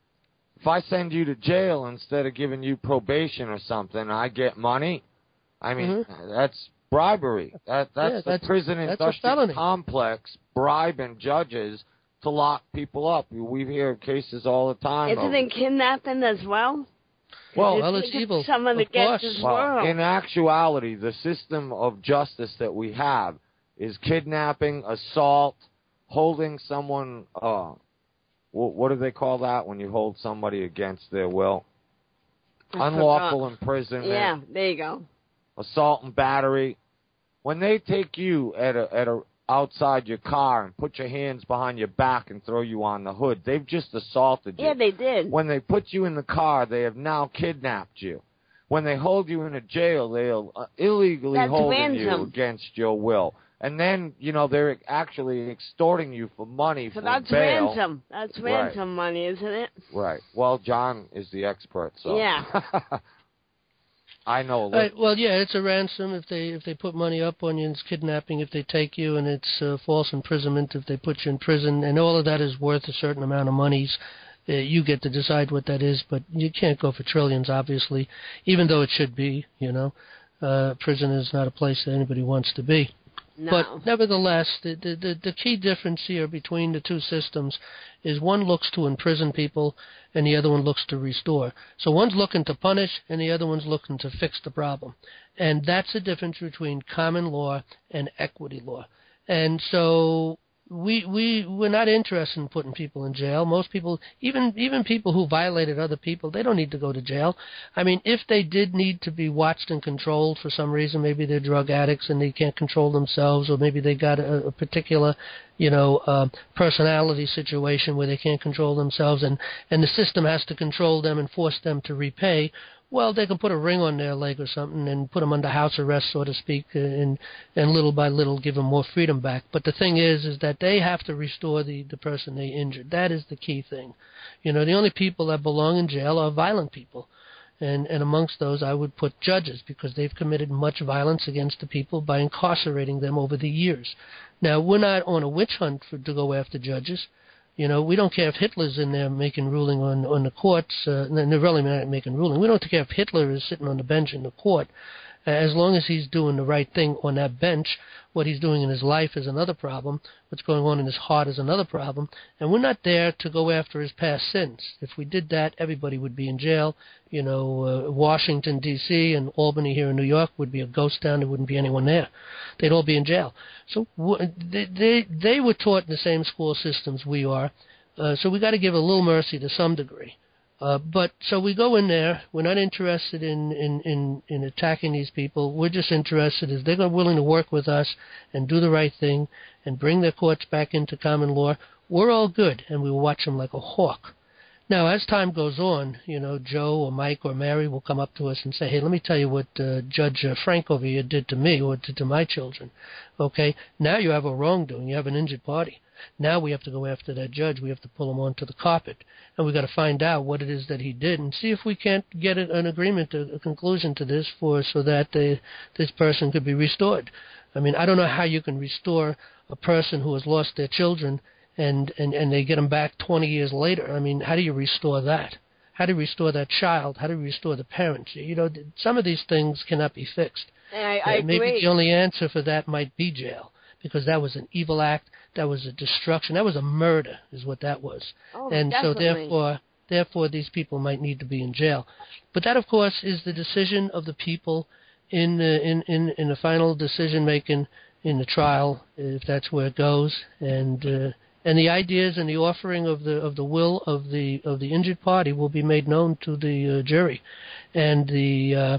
if I send you to jail instead of giving you probation or something, I get money. I mean, mm-hmm. that's bribery. That that's yeah, the that's, prison that's industrial complex bribing judges to lock people up. We hear cases all the time. Isn't it kidnapping as well? Well, well, it's evil. Someone of against course. this Well, world. in actuality, the system of justice that we have is kidnapping, assault, holding someone. Uh, what, what do they call that when you hold somebody against their will? I Unlawful forgot. imprisonment. Yeah, there you go. Assault and battery. When they take you at a at a outside your car and put your hands behind your back and throw you on the hood, they've just assaulted you. Yeah, they did. When they put you in the car, they have now kidnapped you. When they hold you in a jail, they'll uh, illegally That's holding you ransom. against your will. And then, you know, they're actually extorting you for money So for that's bail. ransom. That's Right. ransom money, isn't it? Right. Well, John is the expert, so. Yeah. I know a little. Right, well, yeah, it's a ransom if they if they put money up on you. It's kidnapping if they take you, and it's uh, false imprisonment if they put you in prison. And all of that is worth a certain amount of monies. Uh, you get to decide what that is, but you can't go for trillions, obviously, even though it should be. You know, uh, prison is not a place that anybody wants to be. No. But nevertheless, the, the, the, the key difference here between the two systems is one looks to imprison people and the other one looks to restore. So one's looking to punish and the other one's looking to fix the problem. And that's the difference between common law and equity law. And so we we we're not interested in putting people in jail. Most people, even even people who violated other people, they don't need to go to jail. I mean, if they did need to be watched and controlled for some reason, maybe they're drug addicts and they can't control themselves, or maybe they got a, a particular, you know, uh, personality situation where they can't control themselves, and and the system has to control them and force them to repay. Well, they can put a ring on their leg or something and put them under house arrest, so to speak, and and little by little give them more freedom back. But the thing is, is that they have to restore the, the person they injured. That is the key thing. You know, the only people that belong in jail are violent people. And, and amongst those, I would put judges, because they've committed much violence against the people by incarcerating them over the years. Now, we're not on a witch hunt for, to go after judges. You know, we don't care if Hitler's in there making ruling on, on the courts. Uh, and they're really not making ruling. We don't care if Hitler is sitting on the bench in the court. Uh, as long as he's doing the right thing on that bench, what he's doing in his life is another problem. What's going on in his heart is another problem. And we're not there to go after his past sins. If we did that, everybody would be in jail. You know, uh, Washington, D C and Albany here in New York would be a ghost town. There wouldn't be anyone there. They'd all be in jail. So w- they, they, they were taught in the same school systems we are. Uh, so we got to give a little mercy to some degree. Uh, but so we go in there. We're not interested in, in, in, in attacking these people. We're just interested if they're willing to work with us and do the right thing and bring their courts back into common law. We're all good, and we watch them like a hawk. Now, as time goes on, you know, Joe or Mike or Mary will come up to us and say, hey, let me tell you what uh, Judge uh, Frank over here did to me or did to my children. Okay, now you have a wrongdoing. You have an injured party. Now we have to go after that judge. We have to pull him onto the carpet. And we've got to find out what it is that he did and see if we can't get an agreement, a conclusion to this for so that they, this person could be restored. I mean, I don't know how you can restore a person who has lost their children and, and, and they get them back twenty years later. I mean, how do you restore that? How do you restore that child? How do you restore the parents? You know, some of these things cannot be fixed. I, I uh, maybe agree. the only answer for that might be jail, because that was an evil act. That was a destruction. That was a murder, is what that was. Oh, and definitely. so therefore, therefore, these people might need to be in jail. But that, of course, is the decision of the people in the in, in, in the final decision making in the trial, if that's where it goes. And uh, and the ideas and the offering of the of the will of the of the injured party will be made known to the uh, jury. And the uh,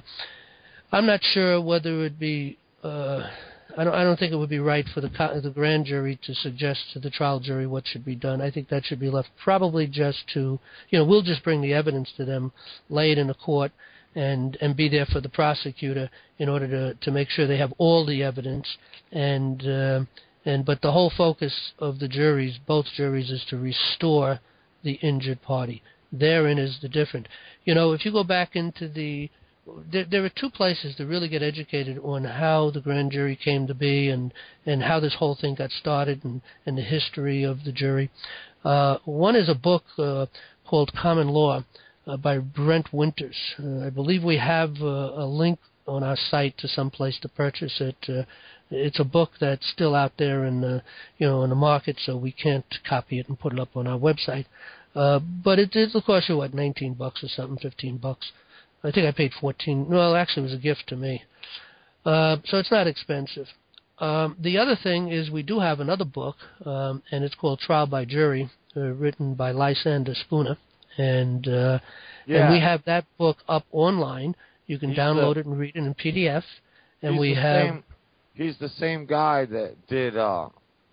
I'm not sure whether it would be. Uh, I don't. I don't think it would be right for the the grand jury to suggest to the trial jury what should be done. I think that should be left probably just to, you know, we'll just bring the evidence to them, lay it in a court, and and be there for the prosecutor in order to to make sure they have all the evidence. And uh, and but the whole focus of the juries, both juries, is to restore the injured party. Therein is the difference. You know, if you go back into the There, there are two places to really get educated on how the grand jury came to be and, and how this whole thing got started and, and the history of the jury. Uh, one is a book uh, called Common Law uh, by Brent Winters. Uh, I believe we have uh, a link on our site to some place to purchase it. Uh, it's a book that's still out there in the, you know, in the market, so we can't copy it and put it up on our website. Uh, but it it'll cost you what, nineteen bucks or something, fifteen bucks. I think I paid fourteen. Well, actually, it was a gift to me. Uh, so it's not expensive. Um, the other thing is we do have another book, um, and it's called Trial by Jury, uh, written by Lysander Spooner, and uh, Yeah. and we have that book up online. You can He's download the- it and read it in P D F. And he's we the have. Same, he's the same guy that did. Uh,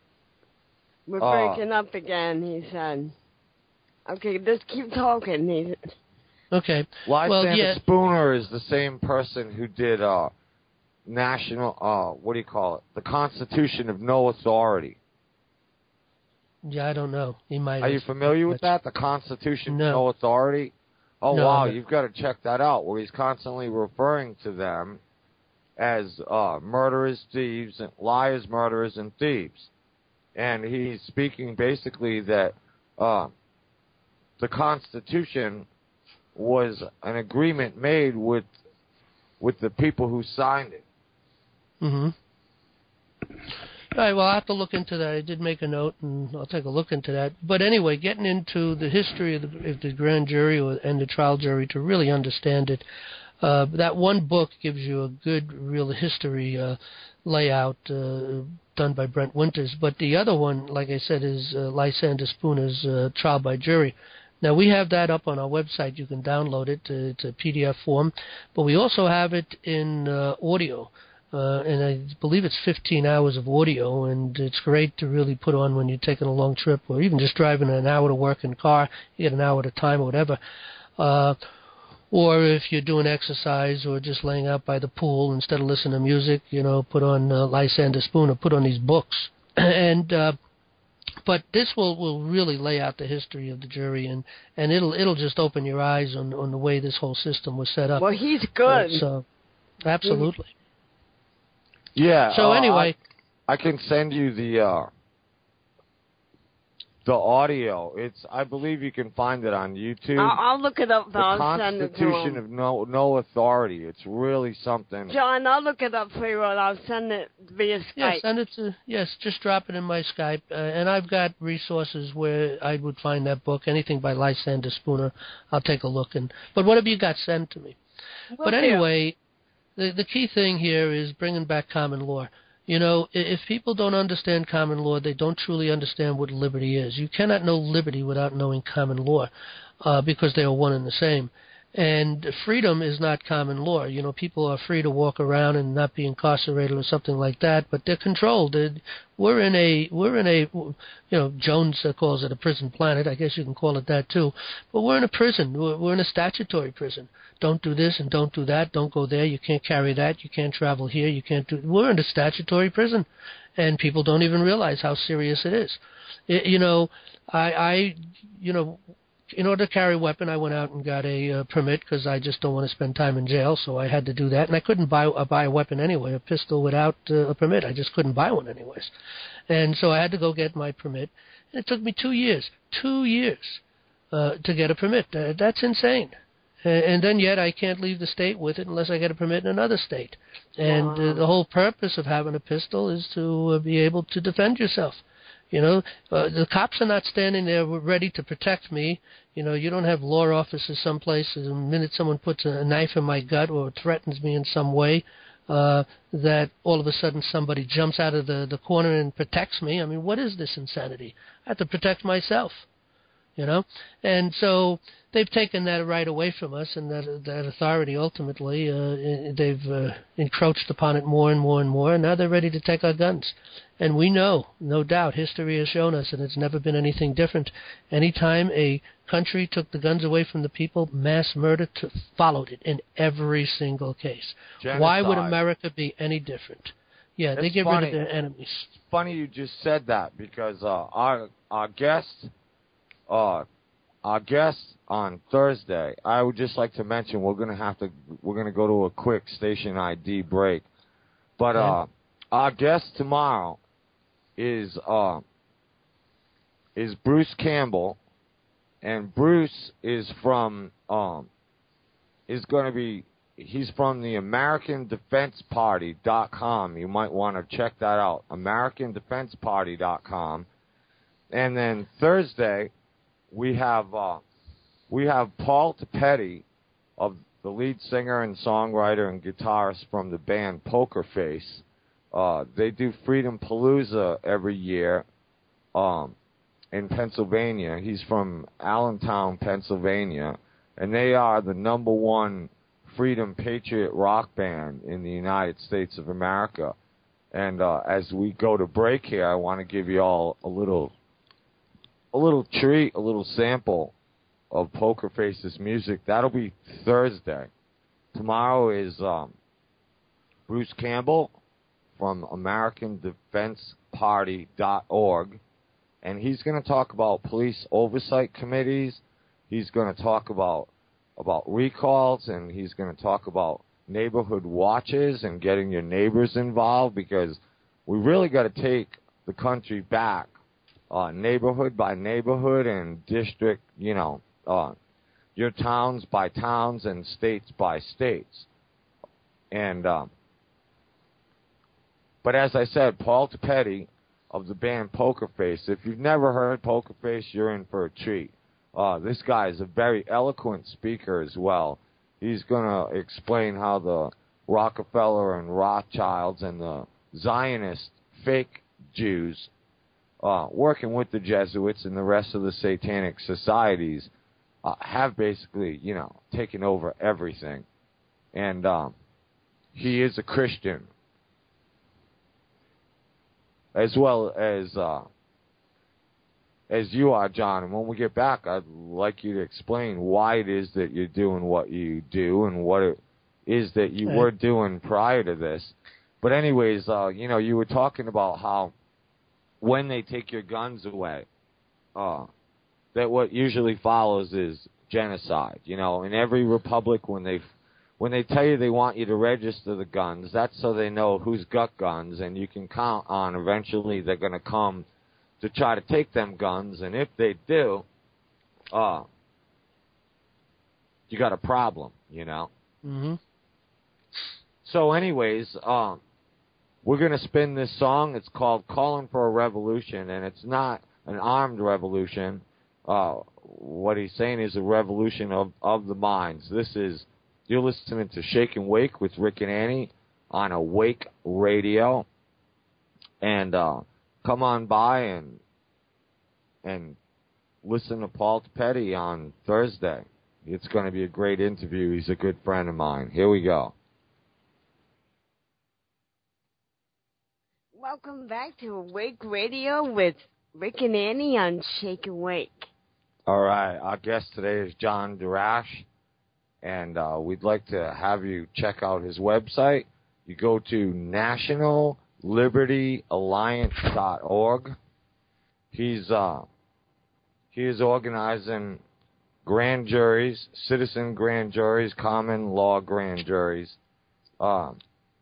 We're uh, breaking up again, he said. Okay, just keep talking. He Okay. Lysander well, yeah. Spooner is the same person who did uh, national. Uh, what do you call it? The Constitution of No Authority. Yeah, I don't know. He might. Are you have. familiar with That's- that? The Constitution No. of No Authority. Oh No, wow, no. you've got to check that out. Where he's constantly referring to them as uh, murderers, thieves, and liars, murderers, and thieves, and he's speaking basically that uh, the Constitution was an agreement made with with the people who signed it. Mm-hmm. All right, well, I'll have to look into that. I did make a note, and I'll take a look into that. But anyway, getting into the history of the, of the grand jury or, and the trial jury to really understand it, uh, that one book gives you a good, real history uh, layout uh, done by Brent Winters. But the other one, like I said, is uh, Lysander Spooner's uh, Trial by Jury. Now, we have that up on our website. You can download it. Uh, it's a P D F form. But we also have it in uh, audio. Uh, and I believe it's fifteen hours of audio, and it's great to really put on when you're taking a long trip or even just driving an hour to work in a car. You get an hour at a time or whatever. Uh, or if you're doing exercise or just laying out by the pool, instead of listening to music, you know, put on uh, Lysander Spooner, put on these books. and uh, But this will, will really lay out the history of the jury, and, and it'll it'll just open your eyes on, on the way this whole system was set up. well, he's good. Uh, so, absolutely. Yeah. So uh, anyway, I, I can send you the uh, the audio. It's I believe you can find it on YouTube. I'll, I'll look it up. the I'll send it to Constitution him. of No No Authority. It's really something. John, I'll look it up for you, and I'll send it via Skype. yes, send it to yes. Just drop it in my Skype, uh, and I've got resources where I would find that book. Anything by Lysander Spooner, I'll take a look. And but whatever you got, send to me. Will But do. anyway, the the key thing here is bringing back common law. You know, i- if people don't understand common law, they don't truly understand what liberty is. You cannot know liberty without knowing common law, uh, because they are one and the same. And freedom is not common law. You know, people are free to walk around and not be incarcerated or something like that, but they're controlled. They're, we're in a, we're in a, you know, Jones calls it a prison planet. I guess you can call it that too. But we're in a prison. We're, we're in a statutory prison. Don't do this and don't do that. Don't go there. You can't carry that. You can't travel here. You can't do. We're in a statutory prison, and people don't even realize how serious it is. It, you know, I, I, you know. In order to carry a weapon, I went out and got a uh, permit because I just don't want to spend time in jail, so I had to do that. And I couldn't buy uh, buy a weapon anyway, a pistol without uh, a permit. I just couldn't buy one anyways. And so I had to go get my permit. And it took me two years, two years uh, to get a permit. Uh, that's insane. Uh, and then yet I can't leave the state with it unless I get a permit in another state. And Wow. uh, the whole purpose of having a pistol is to uh, be able to defend yourself. You know, uh, the cops are not standing there ready to protect me. You know, you don't have law officers someplace. The minute someone puts a knife in my gut or threatens me in some way, uh, that all of a sudden somebody jumps out of the, the corner and protects me. I mean, what is this insanity? I have to protect myself, you know? And so they've taken that right away from us, and that that authority ultimately, uh, they've uh, encroached upon it more and more and more, and now they're ready to take our guns. And we know, no doubt, history has shown us, and it's never been anything different. Anytime a country took the guns away from the people, mass murder to, followed it in every single case. Genocide. Why would America be any different? Yeah, they It's get funny. rid of their enemies. Funny you just said that because uh, our our guest, uh, our guest on Thursday. I would just like to mention we're gonna have to we're gonna go to a quick station I D break, but uh, our guest tomorrow is uh is Bruce Campbell, and Bruce is from um is going to be he's from the American Defense Party dot com. You might want to check that out, American Defense Party dot com. And then Thursday we have uh, we have Paul Tapetti, of the lead singer and songwriter and guitarist from the band Poker Face. Uh, they do Freedom Palooza every year um, in Pennsylvania. He's from Allentown, Pennsylvania, and they are the number one Freedom Patriot rock band in the United States of America. And uh, as we go to break here, I want to give you all a little, a little treat, a little sample of Poker Face's music. That'll be Thursday. Tomorrow is um, Bruce Campbell from American Defense Party dot org, and he's going to talk about police oversight committees. He's going to talk about about recalls, and he's going to talk about neighborhood watches and getting your neighbors involved, because we really got to take the country back, uh, neighborhood by neighborhood and district, you know, uh, your towns by towns and states by states. And um, but as I said, Paul Tapetti of the band Poker Face. If you've never heard Poker Face, you're in for a treat. Uh, this guy is a very eloquent speaker as well. He's going to explain how the Rockefeller and Rothschilds and the Zionist fake Jews, uh, working with the Jesuits and the rest of the satanic societies, uh, have basically, you know, taken over everything. And um, he is a Christian, as well as uh, as you are, John. And when we get back, I'd like you to explain why it is that you're doing what you do and what it is that you were doing prior to this. But anyways, uh, you know, you were talking about how when they take your guns away, uh, that what usually follows is genocide. You know, in every republic, when they when they tell you they want you to register the guns, that's so they know who's got guns, and you can count on eventually they're going to come to try to take them guns. And if they do, uh, you got a problem, you know. Mm-hmm. So anyways, um, we're going to spin this song. It's called Calling for a Revolution, and it's not an armed revolution. Uh, what he's saying is a revolution of, of the minds. This is, you're listening to Shake and Wake with Rick and Annie on Awake Radio. And uh, come on by and and listen to Paul Tapetti on Thursday. It's going to be a great interview. He's a good friend of mine. Here we go. Welcome back to Awake Radio with Rick and Annie on Shake and Wake. All right. Our guest today is John Darash, and uh, we'd like to have you check out his website. You go to National Liberty Alliance dot org. He's uh, he is organizing grand juries, citizen grand juries, common law grand juries, um,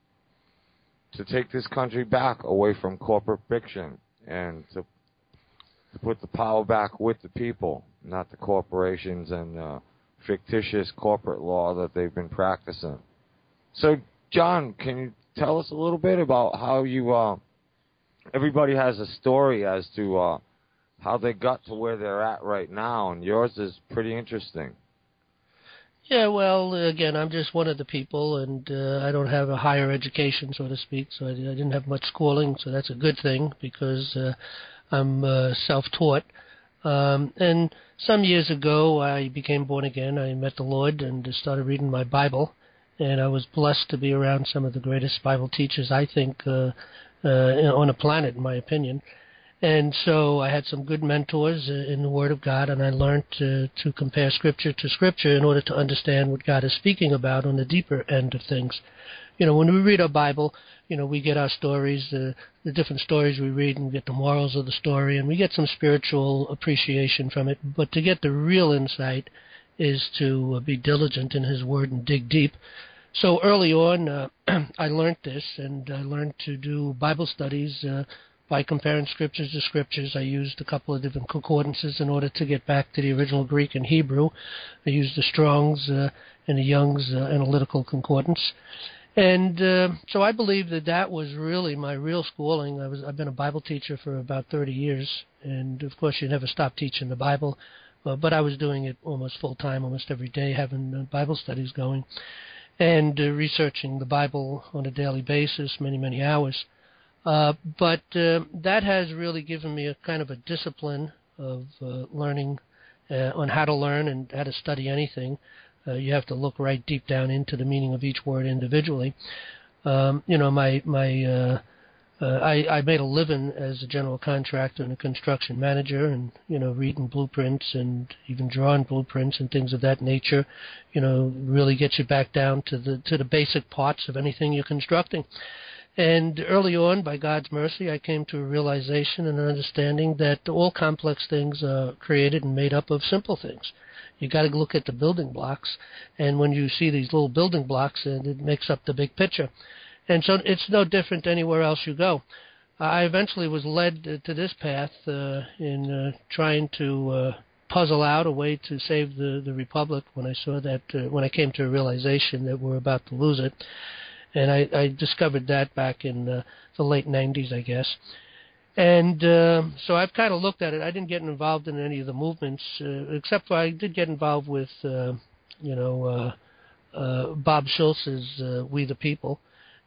to take this country back away from corporate fiction and to, to put the power back with the people, not the corporations and uh, fictitious corporate law that they've been practicing. So, John, can you tell us a little bit about how you, uh, everybody has a story as to uh, how they got to where they're at right now, and yours is pretty interesting. Yeah, well, again, I'm just one of the people, and uh, I don't have a higher education, so to speak, so I, I didn't have much schooling, so that's a good thing, because uh, I'm uh, self-taught. Um, and some years ago, I became born again. I met the Lord and started reading my Bible, and I was blessed to be around some of the greatest Bible teachers, I think, uh, uh, on the planet, in my opinion. And so I had some good mentors in the Word of God, and I learned to, to compare Scripture to Scripture in order to understand what God is speaking about on the deeper end of things. You know, when we read our Bible, you know, we get our stories, uh, the different stories we read, and we get the morals of the story, and we get some spiritual appreciation from it. But to get the real insight is to uh, be diligent in His Word and dig deep. So early on, uh, I learned this, and I learned to do Bible studies uh, by comparing scriptures to scriptures. I used a couple of different concordances in order to get back to the original Greek and Hebrew. I used the Strong's uh, and the Young's uh, Analytical Concordance. And uh, so I believe that that was really my real schooling. I was, I've been a Bible teacher for about thirty years, and of course you never stop teaching the Bible. uh, but I was doing it almost full time, almost every day, having uh, Bible studies going, and uh, researching the Bible on a daily basis, many, many hours. Uh, but uh, that has really given me a kind of a discipline of uh, learning uh, on how to learn and how to study anything. Uh, you have to look right deep down into the meaning of each word individually. Um, you know, my my uh, uh, I, I made a living as a general contractor and a construction manager, and you know, reading blueprints and even drawing blueprints and things of that nature. You know, really gets you back down to the to the basic parts of anything you're constructing. And early on, by God's mercy, I came to a realization and an understanding that all complex things are created and made up of simple things. You got to look at the building blocks, and when you see these little building blocks, and it makes up the big picture. And so it's no different anywhere else you go. I eventually was led to this path uh, in uh, trying to uh, puzzle out a way to save the, the Republic when I saw that, uh, when I came to a realization that we're about to lose it. And I, I discovered that back in uh, the late nineties, I guess. And uh, so I've kind of looked at it. I didn't get involved in any of the movements, uh, except for I did get involved with, uh, you know, uh, uh, Bob Schultz's uh, We the People.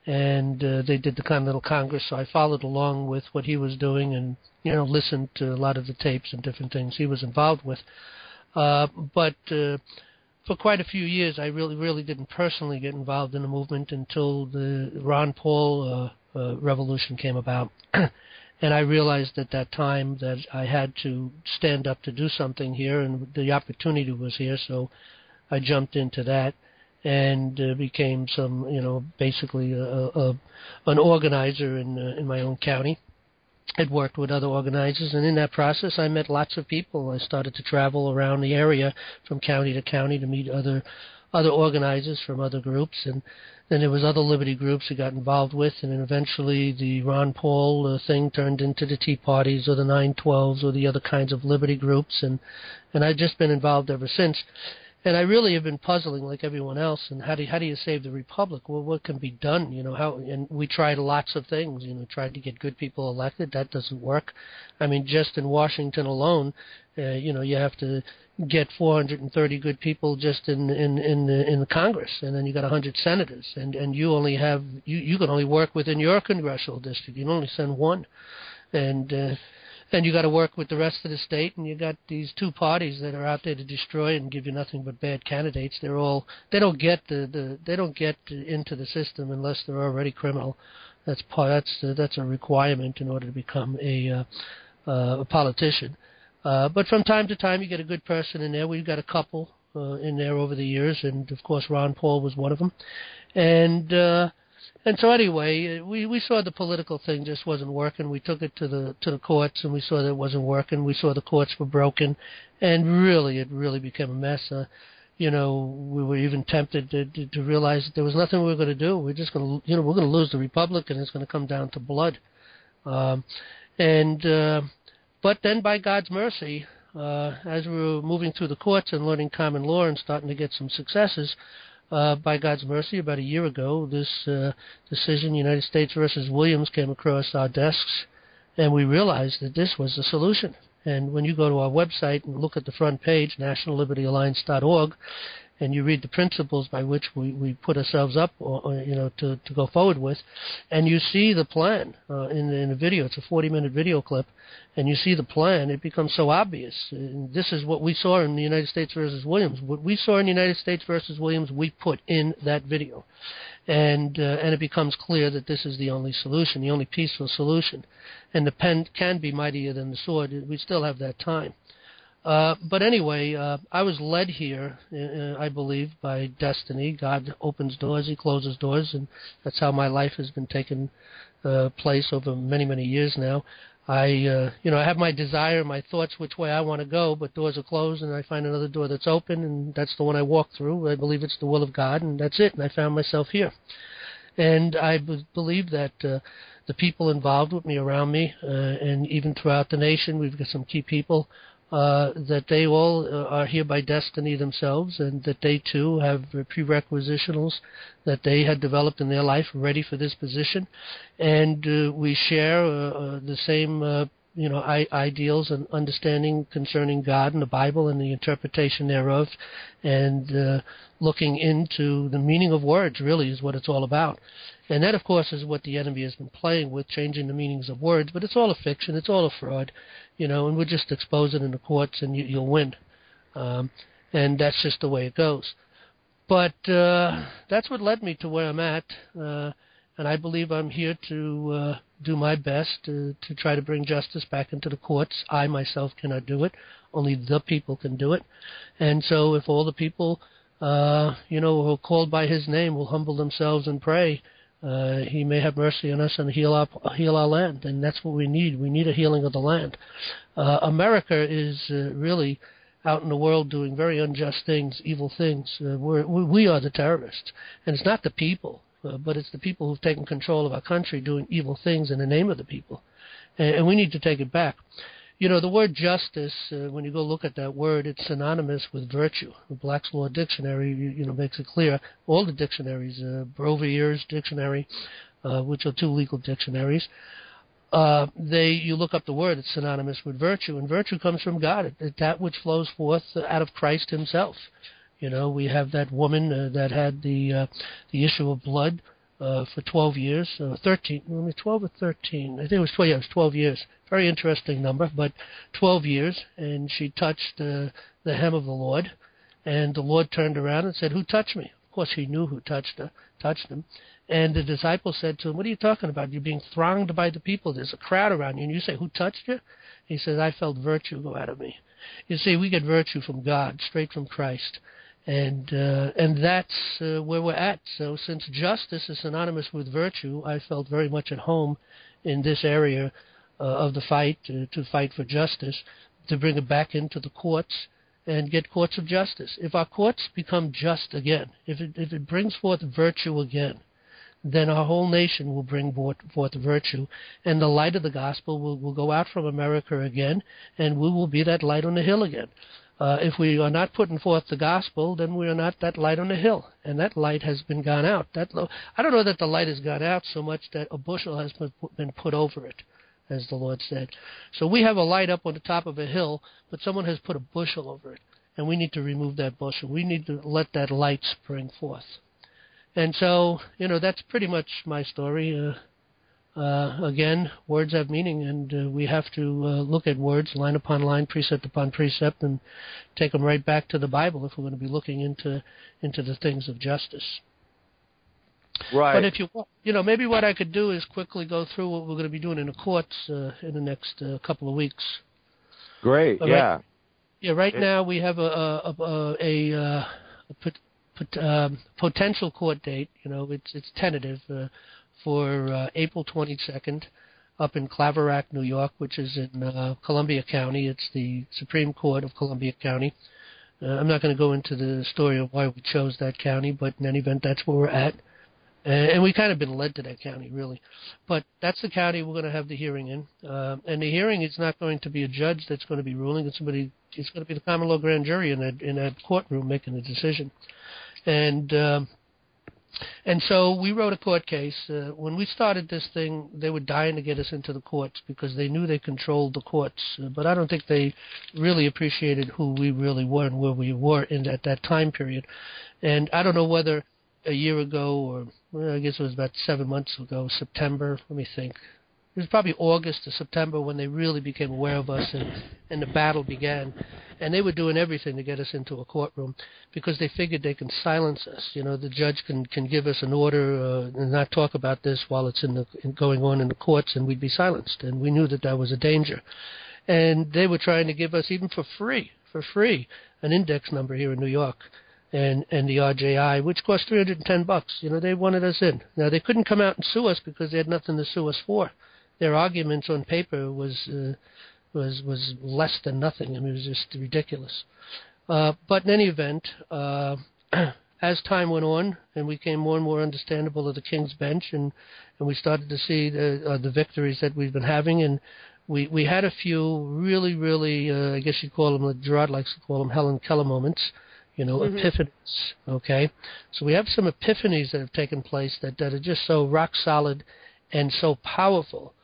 And uh, they did the Continental Congress, so I followed along with what he was doing and, you know, listened to a lot of the tapes and different things he was involved with. Uh, but uh, for quite a few years, I really, really didn't personally get involved in the movement until the Ron Paul uh, uh, revolution came about. And I realized at that time that I had to stand up to do something here, and the opportunity was here, so I jumped into that and uh, became some, you know, basically a, a, an organizer in uh, in my own county. I'd worked with other organizers, and in that process, I met lots of people. I started to travel around the area from county to county to meet other other organizers from other groups, and then there was other liberty groups I got involved with, and then eventually the Ron Paul uh, thing turned into the Tea Parties or the nine twelves or the other kinds of liberty groups, and and I've just been involved ever since. And I really have been puzzling, like everyone else, and how do how do you save the Republic? Well, what can be done? You know, how? And we tried lots of things. You know, tried to get good people elected. That doesn't work. I mean, just in Washington alone, uh, you know, you have to get four hundred thirty good people just in in in the, in the Congress, and then you got one hundred senators, and and you only have you you can only work within your congressional district. You can only send one, and. Uh, And you got to work with the rest of the state, and you got these two parties that are out there to destroy and give you nothing but bad candidates. They're all they don't get the, the they don't get into the system unless they're already criminal. That's part that's uh, that's a requirement in order to become a uh, uh, a politician. Uh, but from time to time, you get a good person in there. We've got a couple uh, in there over the years, and of course, Ron Paul was one of them. And uh, And so anyway, we, we saw the political thing just wasn't working. We took it to the to the courts, and we saw that it wasn't working. We saw the courts were broken, and really, it really became a mess. Uh, you know, we were even tempted to, to, to realize that there was nothing we were going to do. We're just going to, you know, we're going to lose the Republic, and it's going to come down to blood. Um, and uh, but then, by God's mercy, uh, as we were moving through the courts and learning common law and starting to get some successes. Uh, by God's mercy, about a year ago, this uh, decision, United States versus Williams, came across our desks, and we realized that this was the solution. And when you go to our website and look at the front page, national liberty alliance dot org, and you read the principles by which we, we put ourselves up, or, or, you know, to, to go forward with, and you see the plan uh, in, the, in the video. It's a forty-minute video clip, and you see the plan. It becomes so obvious. And this is what we saw in the United States versus Williams. What we saw in the United States versus Williams, we put in that video, and uh, and it becomes clear that this is the only solution, the only peaceful solution. And the pen can be mightier than the sword. We still have that time. Uh, but anyway, uh, I was led here, uh, I believe, by destiny. God opens doors, He closes doors, and that's how my life has been taking uh, place over many, many years now. I, uh, you know, I have my desire, my thoughts, which way I want to go, but doors are closed, and I find another door that's open, and that's the one I walk through. I believe it's the will of God, and that's it, and I found myself here. And I b- believe that uh, the people involved with me, around me, uh, and even throughout the nation, we've got some key people, Uh, that they all uh, are here by destiny themselves, and that they too have prerequisitionals that they had developed in their life ready for this position, and uh, we share uh, uh, the same uh, you know, I, ideals and understanding concerning God and the Bible and the interpretation thereof, and uh, looking into the meaning of words really is what it's all about. And that, of course, is what the enemy has been playing with, changing the meanings of words. But it's all a fiction. It's all a fraud, you know, and we'll just expose it in the courts and you, you'll win. Um, and that's just the way it goes. But uh, that's what led me to where I'm at. Uh, and I believe I'm here to uh, do my best to, to try to bring justice back into the courts. I myself cannot do it. Only the people can do it. And so if all the people, uh, you know, who are called by his name will humble themselves and pray, Uh, he may have mercy on us and heal our, heal our land, and that's what we need. We need a healing of the land. Uh, America is uh, really out in the world doing very unjust things, evil things. Uh, we're, we are the terrorists, and it's not the people, uh, but it's the people who've taken control of our country doing evil things in the name of the people, and, and we need to take it back. You know, the word justice, uh, when you go look at that word, it's synonymous with virtue. The Black's Law Dictionary, you, you know, makes it clear. All the dictionaries, uh, Brovier's dictionary, uh, which are two legal dictionaries, uh, they, you look up the word, it's synonymous with virtue, and virtue comes from God. It, it, that which flows forth out of Christ himself. You know, we have that woman uh, that had the uh, the issue of blood uh, for twelve years, uh, thirteen, twelve or thirteen. I think it was twelve, yeah, it was twelve years. Very interesting number, but twelve years, and she touched uh, the hem of the Lord, and the Lord turned around and said, "Who touched me?" Of course, he knew who touched her, touched him. And the disciple said to him, "What are you talking about? You're being thronged by the people. There's a crowd around you, and you say, 'Who touched you?'" He says, "I felt virtue go out of me." You see, we get virtue from God, straight from Christ. And uh, and that's uh, where we're at. So since justice is synonymous with virtue, I felt very much at home in this area uh, of the fight, uh, to fight for justice, to bring it back into the courts and get courts of justice. If our courts become just again, if it, if it brings forth virtue again, then our whole nation will bring forth virtue, and the light of the gospel will, will go out from America again, and we will be that light on the hill again. Uh, if we are not putting forth the gospel, then we are not that light on the hill, and that light has been gone out. That lo- I don't know that the light has gone out so much that a bushel has been put, been put over it, as the Lord said. So we have a light up on the top of a hill, but someone has put a bushel over it, and we need to remove that bushel. We need to let that light spring forth. And so, you know, that's pretty much my story. Uh, Uh, again, words have meaning, and uh, we have to uh, look at words line upon line, precept upon precept, and take them right back to the Bible if we're going to be looking into into the things of justice. Right. But if you you know, maybe what I could do is quickly go through what we're going to be doing in the courts uh, in the next uh, couple of weeks. Great. But yeah. Right, yeah. Right it, now we have a a, a, a, a, a pot, pot, um, potential court date. You know, it's it's tentative. Uh, for uh, April twenty-second up in Claverack, New York, which is in uh, Columbia County. It's the Supreme Court of Columbia County. Uh, I'm not going to go into the story of why we chose that county, but in any event, that's where we're at. Uh, and we've kind of been led to that county, really. But that's the county we're going to have the hearing in. Uh, and the hearing is not going to be a judge that's going to be ruling. It's somebody. It's going to be the common law grand jury in that in that courtroom making the decision. And um, And so we wrote a court case. Uh, when we started this thing, they were dying to get us into the courts because they knew they controlled the courts. Uh, but I don't think they really appreciated who we really were and where we were in at that time period. And I don't know whether a year ago or well, I guess it was about seven months ago, September, let me think. It was probably August or September when they really became aware of us and, and the battle began. And they were doing everything to get us into a courtroom because they figured they can silence us. You know, the judge can, can give us an order uh, and not talk about this while it's in the in going on in the courts, and we'd be silenced. And we knew that that was a danger. And they were trying to give us, even for free, for free, an index number here in New York. And, and the R J I, which cost three hundred ten bucks. You know, they wanted us in. Now, they couldn't come out and sue us because they had nothing to sue us for. Their arguments on paper was uh, was was less than nothing. I mean, it was just ridiculous. Uh, but in any event, uh, as time went on and we became more and more understandable of the King's Bench, and, and we started to see the, uh, the victories that we've been having, and we, we had a few really, really, uh, I guess you'd call them, like Gerard likes to call them, Helen Keller moments, you know, mm-hmm. epiphanies, okay? So we have some epiphanies that have taken place that, that are just so rock solid and so powerful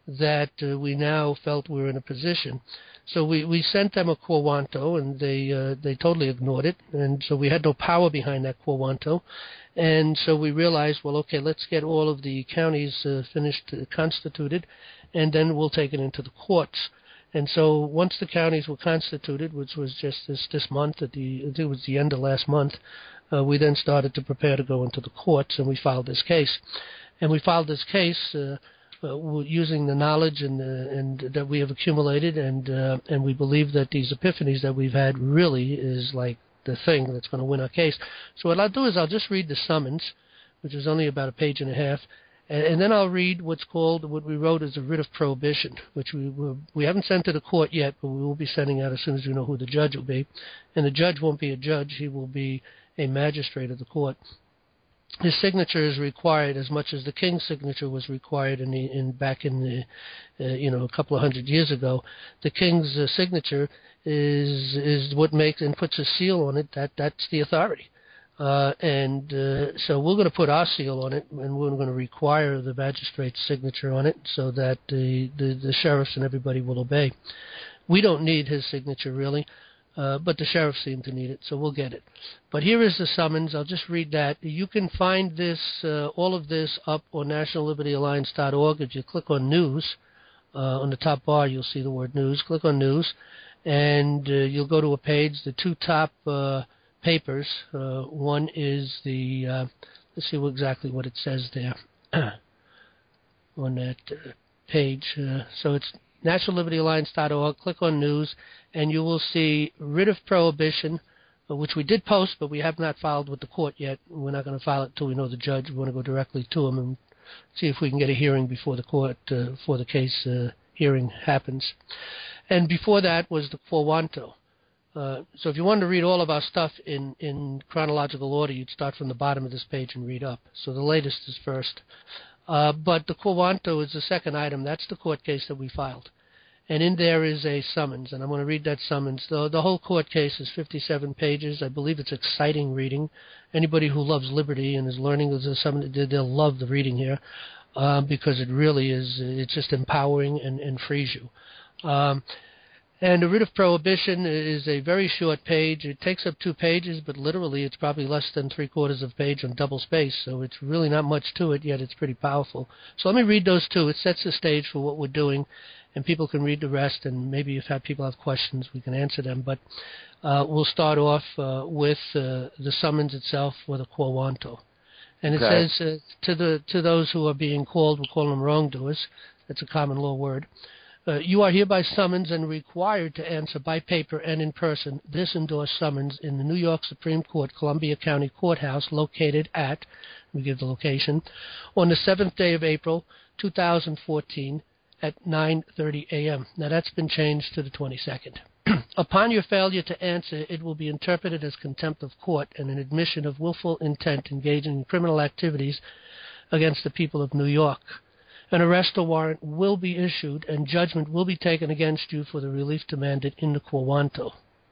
that uh, we now felt we were in a position. So we, we sent them a quo wanto, and they uh, they totally ignored it, and so we had no power behind that quo wanto. And so we realized, well, okay, let's get all of the counties uh, finished, uh, constituted, and then we'll take it into the courts. And so once the counties were constituted, which was just this, this month, at the, I think it was the end of last month, uh, we then started to prepare to go into the courts, and we filed this case. And we filed this case uh, uh, using the knowledge and, uh, and that we have accumulated, and uh, and we believe that these epiphanies that we've had really is like the thing that's going to win our case. So what I'll do is I'll just read the summons, which is only about a page and a half, and, and then I'll read what's called, what we wrote as a writ of prohibition, which we will, we haven't sent to the court yet, but we will be sending out as soon as we know who the judge will be. And the judge won't be a judge, he will be a magistrate of the court. His signature is required as much as the king's signature was required in, the, in back in the, uh, you know, a couple of hundred years ago. The king's uh, signature is is what makes and puts a seal on it. That that's the authority, uh, and uh, so we're going to put our seal on it, and we're going to require the magistrate's signature on it, so that the, the the sheriffs and everybody will obey. We don't need his signature really. Uh, but the sheriffs seem to need it, so we'll get it. But here is the summons. I'll just read that. You can find this, uh, all of this, up on national liberty alliance dot org. If you click on news, uh, on the top bar, you'll see the word news. Click on news, and uh, you'll go to a page. The two top uh, papers. Uh, one is the. Uh, let's see what, exactly what it says there on that uh, page. Uh, so it's national liberty alliance dot org. Click on news, and you will see writ of prohibition, uh, which we did post, but we have not filed with the court yet. We're not going to file it until we know the judge. We want to go directly to him and see if we can get a hearing before the court, uh, before the case uh, hearing happens. And before that was the quo wanto. Uh, so if you wanted to read all of our stuff in, in chronological order, you'd start from the bottom of this page and read up. So the latest is first. Uh, but the quo wanto is the second item. That's the court case that we filed. And in there is a summons, and I'm going to read that summons. The, the whole court case is fifty-seven pages. I believe it's exciting reading. Anybody who loves liberty and is learning the summons, they'll love the reading here, uh, because it really is, it's just empowering and, and frees you. Um, and the writ of prohibition is a very short page. It takes up two pages, but literally it's probably less than three quarters of a page on double space, so it's really not much to it, yet it's pretty powerful. So let me read those two. It sets the stage for what we're doing, and people can read the rest, and maybe if have people have questions, we can answer them. But uh, we'll start off uh, with uh, the summons itself with a quo wanto. And it Okay. says, uh, to the to those who are being called, we'll call them wrongdoers. That's a common law word. Uh, you are hereby summoned and required to answer by paper and in person this endorsed summons in the New York Supreme Court, Columbia County Courthouse, located at, we give the location, on the seventh day of April, two thousand fourteen, at nine thirty a.m. Now that's been changed to the twenty-second. Upon your failure to answer, it will be interpreted as contempt of court and an admission of willful intent engaging in criminal activities against the people of New York. An arrest warrant will be issued and judgment will be taken against you for the relief demanded in the quo wanto.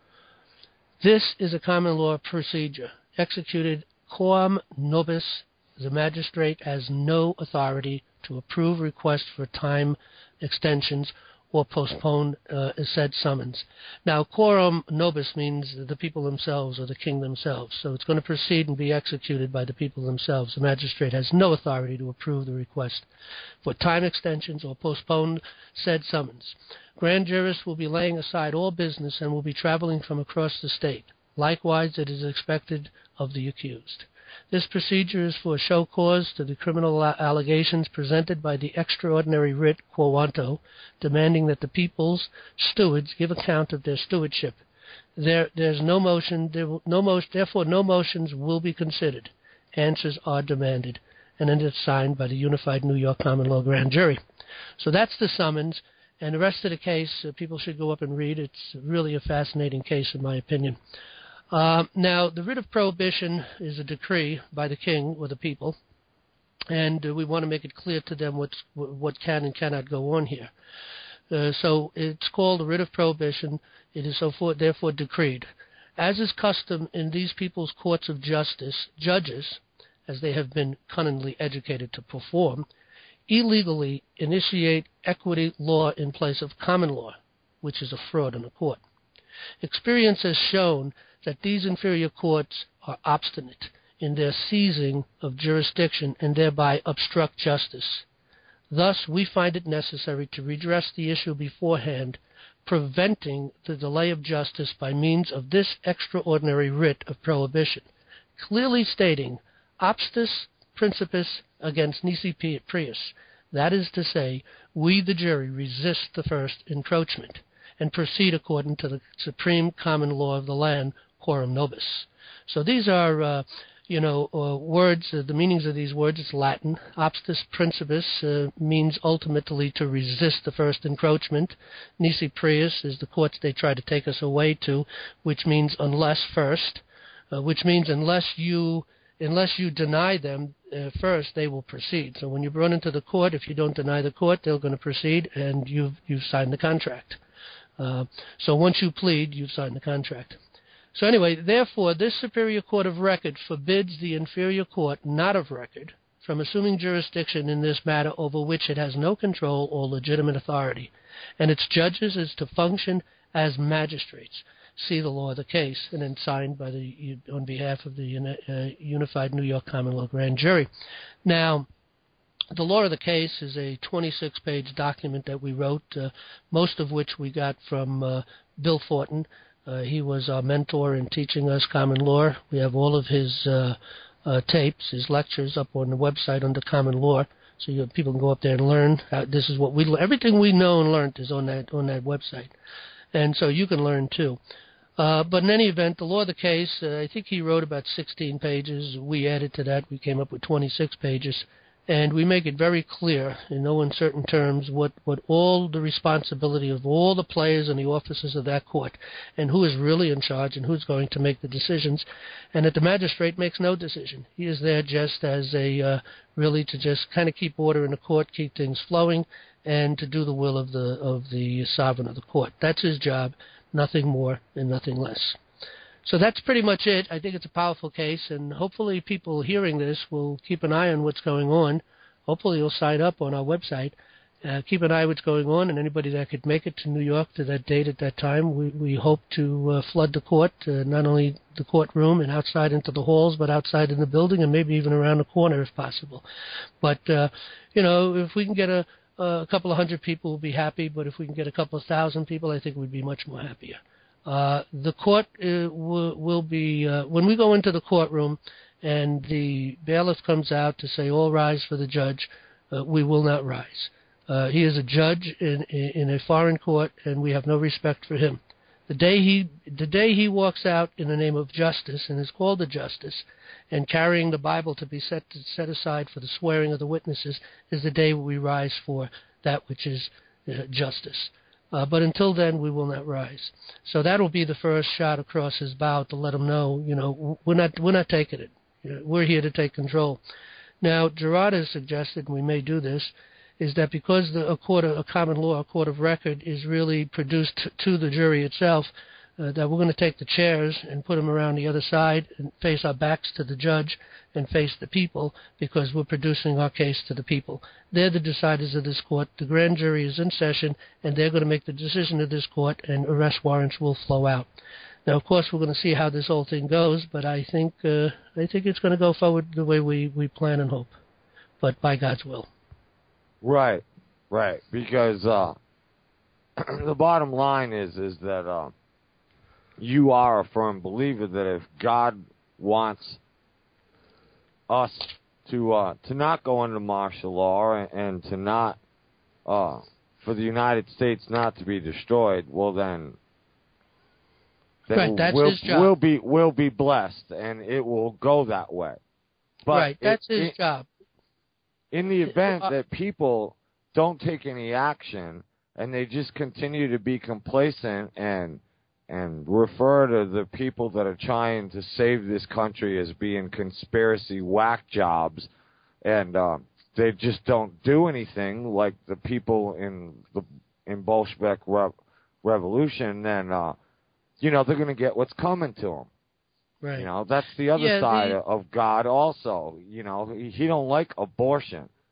This is a common law procedure executed quorum nobis. The magistrate has no authority to approve requests for time extensions or postpone uh, said summons. Now, quorum nobis means the people themselves or the king themselves. So it's going to proceed and be executed by the people themselves. The magistrate has no authority to approve the request for time extensions or postpone said summons. Grand jurists will be laying aside all business and will be traveling from across the state. Likewise, it is expected of the accused. This procedure is for show cause to the criminal allegations presented by the extraordinary writ quo wanto, demanding that the people's stewards give account of their stewardship. There, there's no motion. There will, no most, therefore, no motions will be considered. Answers are demanded, and then it's signed by the Unified New York Common Law Grand Jury. So that's the summons, and the rest of the case, uh, people should go up and read. It's really a fascinating case, in my opinion. Uh, now, the writ of prohibition is a decree by the king or the people, and uh, we want to make it clear to them what's, what can and cannot go on here. Uh, so it's called a writ of prohibition. It is so for, therefore decreed. As is custom in these people's courts of justice, judges, as they have been cunningly educated to perform, illegally initiate equity law in place of common law, which is a fraud in the court. Experience has shown that these inferior courts are obstinate in their seizing of jurisdiction and thereby obstruct justice. Thus, we find it necessary to redress the issue beforehand, preventing the delay of justice by means of this extraordinary writ of prohibition, clearly stating obstus principis against nisi prius. That is to say, we, the jury, resist the first encroachment and proceed according to the supreme common law of the land, coram nobis. So these are, uh, you know, uh, words, uh, the meanings of these words, it's Latin. Obstus principis uh, means ultimately to resist the first encroachment. Nisi prius is the courts they try to take us away to, which means unless first, uh, which means unless you unless you deny them uh, first, they will proceed. So when you're brought into the court, if you don't deny the court, they're going to proceed, and you've, you've signed the contract. Uh, so once you plead, you've signed the contract. So anyway, therefore, this superior court of record forbids the inferior court not of record from assuming jurisdiction in this matter over which it has no control or legitimate authority, and its judges is to function as magistrates. See the law of the case, and then signed by the on behalf of the uh, Unified New York Common Law Grand Jury. Now, the law of the case is a twenty-six page document that we wrote, uh, most of which we got from uh, Bill Fortin. Uh, he was our mentor in teaching us common law. We have all of his uh, uh, tapes, his lectures up on the website under common law, so you, people can go up there and learn. Uh, this is what we everything we know and learned is on that on that website, and so you can learn too. Uh, but in any event, the law of the case, uh, I think he wrote about sixteen pages. We added to that. We came up with twenty-six pages. And we make it very clear, in no uncertain terms, what, what all the responsibility of all the players and the officers of that court, and who is really in charge and who's going to make the decisions, and that the magistrate makes no decision. He is there just as a, uh, really to just kind of keep order in the court, keep things flowing, and to do the will of the, of the sovereign of the court. That's his job, nothing more and nothing less. So that's pretty much it. I think it's a powerful case, and hopefully people hearing this will keep an eye on what's going on. Hopefully you'll sign up on our website. Uh, keep an eye on what's going on, and anybody that could make it to New York to that date at that time, we, we hope to uh, flood the court, uh, not only the courtroom and outside into the halls, but outside in the building and maybe even around the corner if possible. But, uh, you know, if we can get a, a couple of hundred people, we'll be happy, but if we can get a couple of thousand people, I think we'd be much more happier. Uh, the court uh, will, will be, uh, when we go into the courtroom and the bailiff comes out to say, all rise for the judge, uh, we will not rise. Uh, he is a judge in, in a foreign court, and we have no respect for him. The day he, the day he walks out in the name of justice and is called a justice, and carrying the Bible to be set, to, set aside for the swearing of the witnesses, is the day we rise for that which is uh, justice. Uh, but until then, we will not rise. So that'll be the first shot across his bow to let him know, you know, we're not we're not taking it. You know, we're here to take control. Now, Gerard has suggested, and we may do this, is that because the, a court of a common law, a court of record, is really produced t- to the jury itself, uh, that we're going to take the chairs and put them around the other side and face our backs to the judge and face the people, because we're producing our case to the people. They're the deciders of this court. The grand jury is in session, and they're going to make the decision of this court, and arrest warrants will flow out. Now, of course, we're going to see how this whole thing goes, but I think uh, I think it's going to go forward the way we, we plan and hope, but by God's will. Right, right. Because uh, the bottom line is is that uh, you are a firm believer that if God wants us to uh, to not go under martial law and, and to not uh, for the United States not to be destroyed, well then, then right, that's we'll, his job. We'll be we'll be blessed, and it will go that way. But right, that's it, his it, job. In the event that people don't take any action and they just continue to be complacent and and refer to the people that are trying to save this country as being conspiracy whack jobs, and uh, they just don't do anything like the people in the in Bolshevik Re- Revolution, then uh, you know they're going to get what's coming to them. Right. You know, that's the other yeah, side the, of God also. You know, he, he don't like abortion.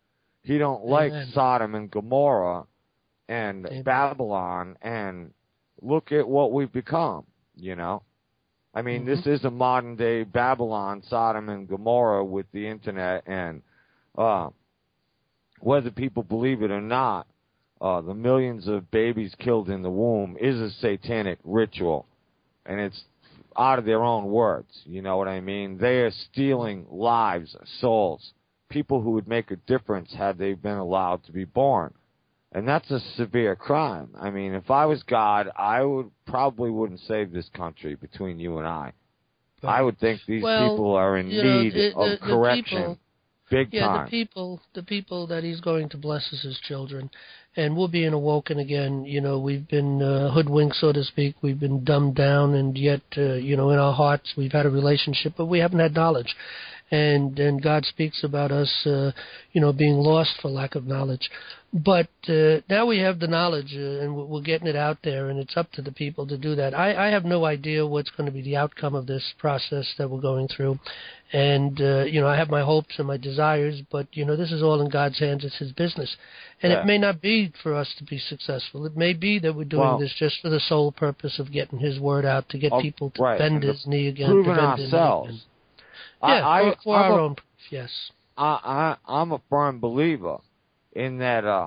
He don't like Amen. Sodom and Gomorrah and Amen. Babylon, and look at what we've become, you know. I mean, Mm-hmm. this is a modern-day Babylon, Sodom and Gomorrah with the Internet, and uh, whether people believe it or not, uh, the millions of babies killed in the womb is a satanic ritual, and it's out of their own words, you know what I mean? They are stealing lives, souls, people who would make a difference had they been allowed to be born. And that's a severe crime. I mean, if I was God, I would probably wouldn't save this country between you and I. Right. I would think these well, people are in you know, need the, of the, correction, the people, big yeah, time. the people, the people that he's going to bless is his children, and we're being awoken again. You know, we've been uh, hoodwinked, so to speak. We've been dumbed down, and yet, uh, you know, in our hearts, we've had a relationship, but we haven't had knowledge. And and God speaks about us, uh, you know, being lost for lack of knowledge. But uh, now we have the knowledge, uh, and we're getting it out there, and it's up to the people to do that. I, I have no idea what's going to be the outcome of this process that we're going through. And, uh, you know, I have my hopes and my desires, but, you know, this is all in God's hands. It's his business. And Yeah. it may not be for us to be successful. It may be that we're doing Well, this just for the sole purpose of getting his word out, to get of, people to right, bend and his knee again. proving to bend their knee ourselves. again. I, Yeah, I, for, for I'm our a, own proof, yes. I, I, I'm a firm believer in that uh,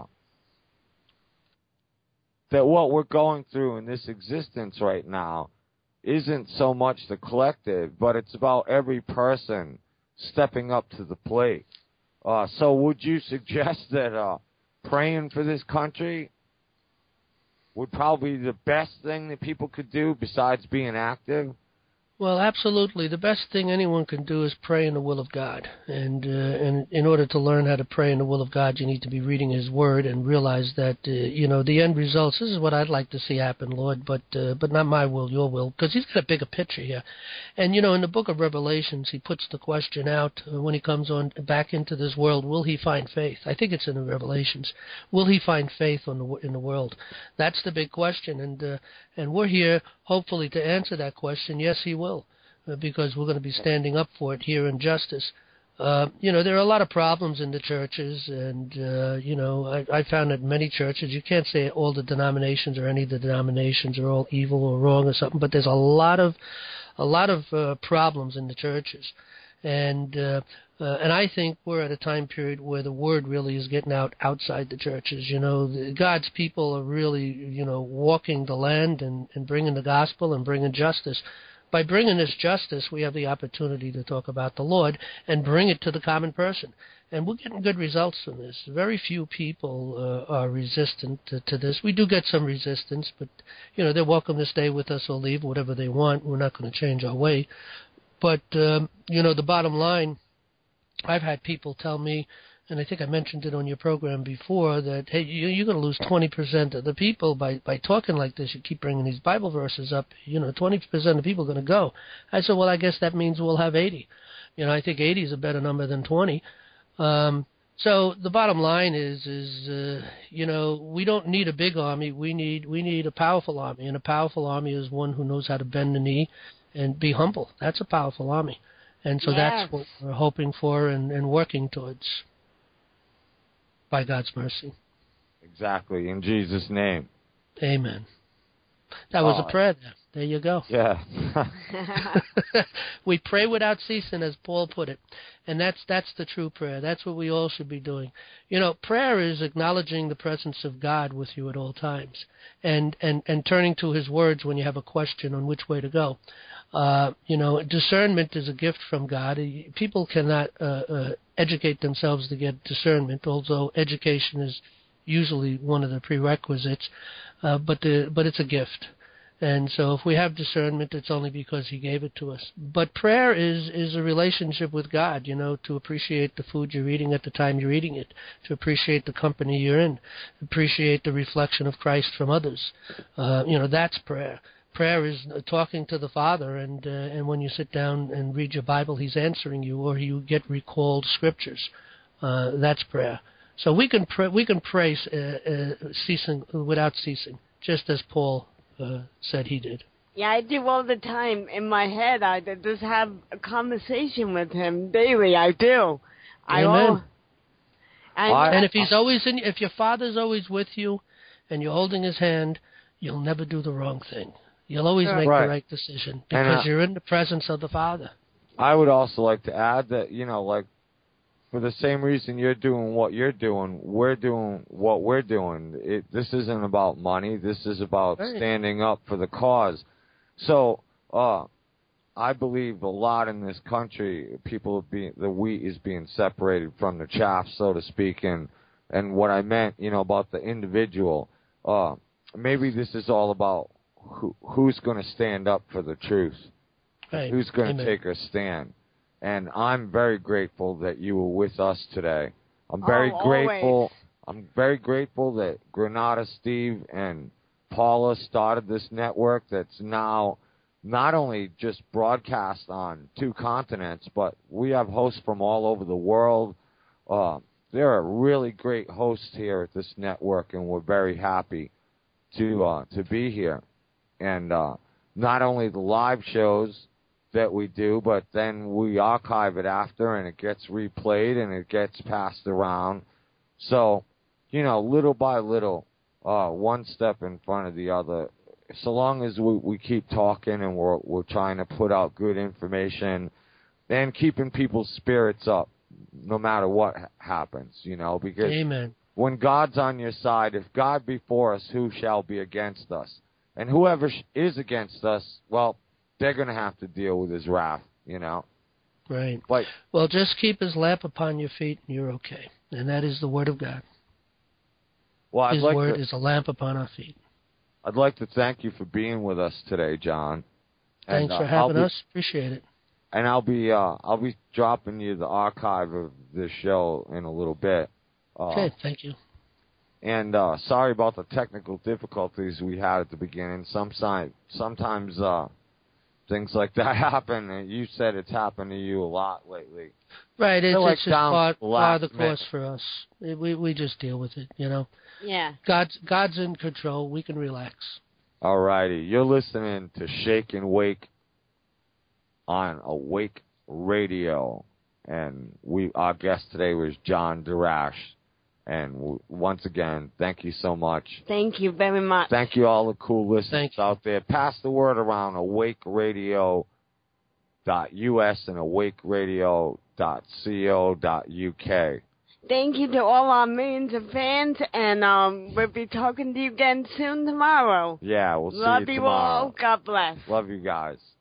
that what we're going through in this existence right now isn't so much the collective, but it's about every person stepping up to the plate. Uh, so would you suggest that uh, praying for this country would probably be the best thing that people could do besides being active? Well, absolutely. The best thing anyone can do is pray in the will of God. And uh, and in order to learn how to pray in the will of God, you need to be reading His Word and realize that, uh, you know, the end results, this is what I'd like to see happen, Lord, but uh, but not my will, your will, because He's got a bigger picture here. And, you know, in the book of Revelations, He puts the question out uh, when He comes on back into this world, will He find faith? I think it's in the Revelations. Will He find faith on the, in the world? That's the big question. And, uh, and we're here, hopefully, to answer that question. Yes, He will. Uh, because we're going to be standing up for it here in Justice. Uh, you know, there are a lot of problems in the churches, and, uh, you know, I, I found that many churches, you can't say all the denominations or any of the denominations are all evil or wrong or something, but there's a lot of a lot of uh, problems in the churches. And uh, uh, and I think we're at a time period where the word really is getting out outside the churches. You know, the, God's people are really, you know, walking the land and, and bringing the gospel and bringing justice. By bringing this justice, we have the opportunity to talk about the Lord and bring it to the common person. And we're getting good results from this. Very few people uh, are resistant to, to this. We do get some resistance, but, you know, they're welcome to stay with us or leave, whatever they want. We're not going to change our way. But, um, you know, the bottom line, I've had people tell me, and I think I mentioned it on your program before, that, hey, you, you're going to lose twenty percent of the people by, by talking like this. You keep bringing these Bible verses up. You know, twenty percent of people are going to go. I said, well, I guess that means we'll have eighty. You know, I think eighty is a better number than twenty. Um, so the bottom line is, is uh, you know, we don't need a big army. We need we need a powerful army, and a powerful army is one who knows how to bend the knee and be humble. That's a powerful army. And so Yes. that's what we're hoping for and, and working towards. By God's mercy. Exactly, in Jesus' name. Amen. That was uh, a prayer there. There you go. Yeah. We pray without ceasing, as Paul put it. And that's that's the true prayer. That's what we all should be doing. You know, prayer is acknowledging the presence of God with you at all times and, and, and turning to His words when you have a question on which way to go. Uh, you know, discernment is a gift from God. People cannot uh, uh, educate themselves to get discernment, although education is usually one of the prerequisites. Uh, but the, but it's a gift. And so if we have discernment, it's only because He gave it to us. But prayer is, is a relationship with God, you know, to appreciate the food you're eating at the time you're eating it, to appreciate the company you're in, appreciate the reflection of Christ from others. Uh, you know, that's prayer. Prayer is talking to the Father, and uh, and when you sit down and read your Bible, He's answering you, or you get recalled scriptures. Uh, that's prayer. So we can pray, we can pray uh, uh, ceasing without ceasing, just as Paul uh, said he did. Yeah, I do all the time. In my head, I just have a conversation with Him daily. I do. I Amen. all, I I- And if he's always in, if your father's always with you, and you're holding his hand, you'll never do the wrong thing. You'll always Right. make Right. the right decision And, because uh, you're in the presence of the Father. I would also like to add that, you know, like, for the same reason you're doing what you're doing, we're doing what we're doing. It, this isn't about money. This is about Right. standing up for the cause. So, uh, I believe a lot in this country, people are being, the wheat is being separated from the chaff, so to speak, and, and what I meant, you know, about the individual, uh, maybe this is all about who, who's going to stand up for the truth. Right. Who's going Amen. to take a stand? And I'm very grateful that you were with us today. I'm very Oh, grateful. always. I'm very grateful that Granada Steve and Paula started this network that's now not only just broadcast on two continents, but we have hosts from all over the world. Uh, there are really great hosts here at this network, and we're very happy to uh, to be here. And uh, not only the live shows that we do, but then we archive it after, and it gets replayed, and it gets passed around. So, you know, little by little, uh, one step in front of the other. So long as we, we keep talking and we're we're trying to put out good information and keeping people's spirits up, no matter what ha- happens, you know, because Amen. when God's on your side, if God be for us, who shall be against us? And whoever sh- is against us, well, they're going to have to deal with his wrath, you know. Right. But Well, just keep his lamp upon your feet, and you're okay. And that is the Word of God. well, I'd His like Word to is a lamp upon our feet. I'd like to thank you for being with us today, John. And, Thanks uh, for I'll having be- us. Appreciate it. And I'll be uh, I'll be dropping you the archive of this show in a little bit. Uh, Okay, thank you. And uh, sorry about the technical difficulties we had at the beginning. Sometimes sometimes uh, things like that happen, and you said it's happened to you a lot lately. Right, it's, They're like it's just down part, to the part of the last minute. course for us. It- we we just deal with it, you know. Yeah. God's God's in control. We can relax. All righty, you're listening to Shake and Wake on Awake Radio, and we our guest today was John Darash. And w- once again, thank you so much. Thank you very much. Thank you, all the cool listeners Thank you. out there. Pass the word around awake radio dot U S and awake radio dot co dot U K. Thank you to all our millions of fans, and um, we'll be talking to you again soon tomorrow. Yeah, we'll see Love you you tomorrow. all. God bless. Love you guys.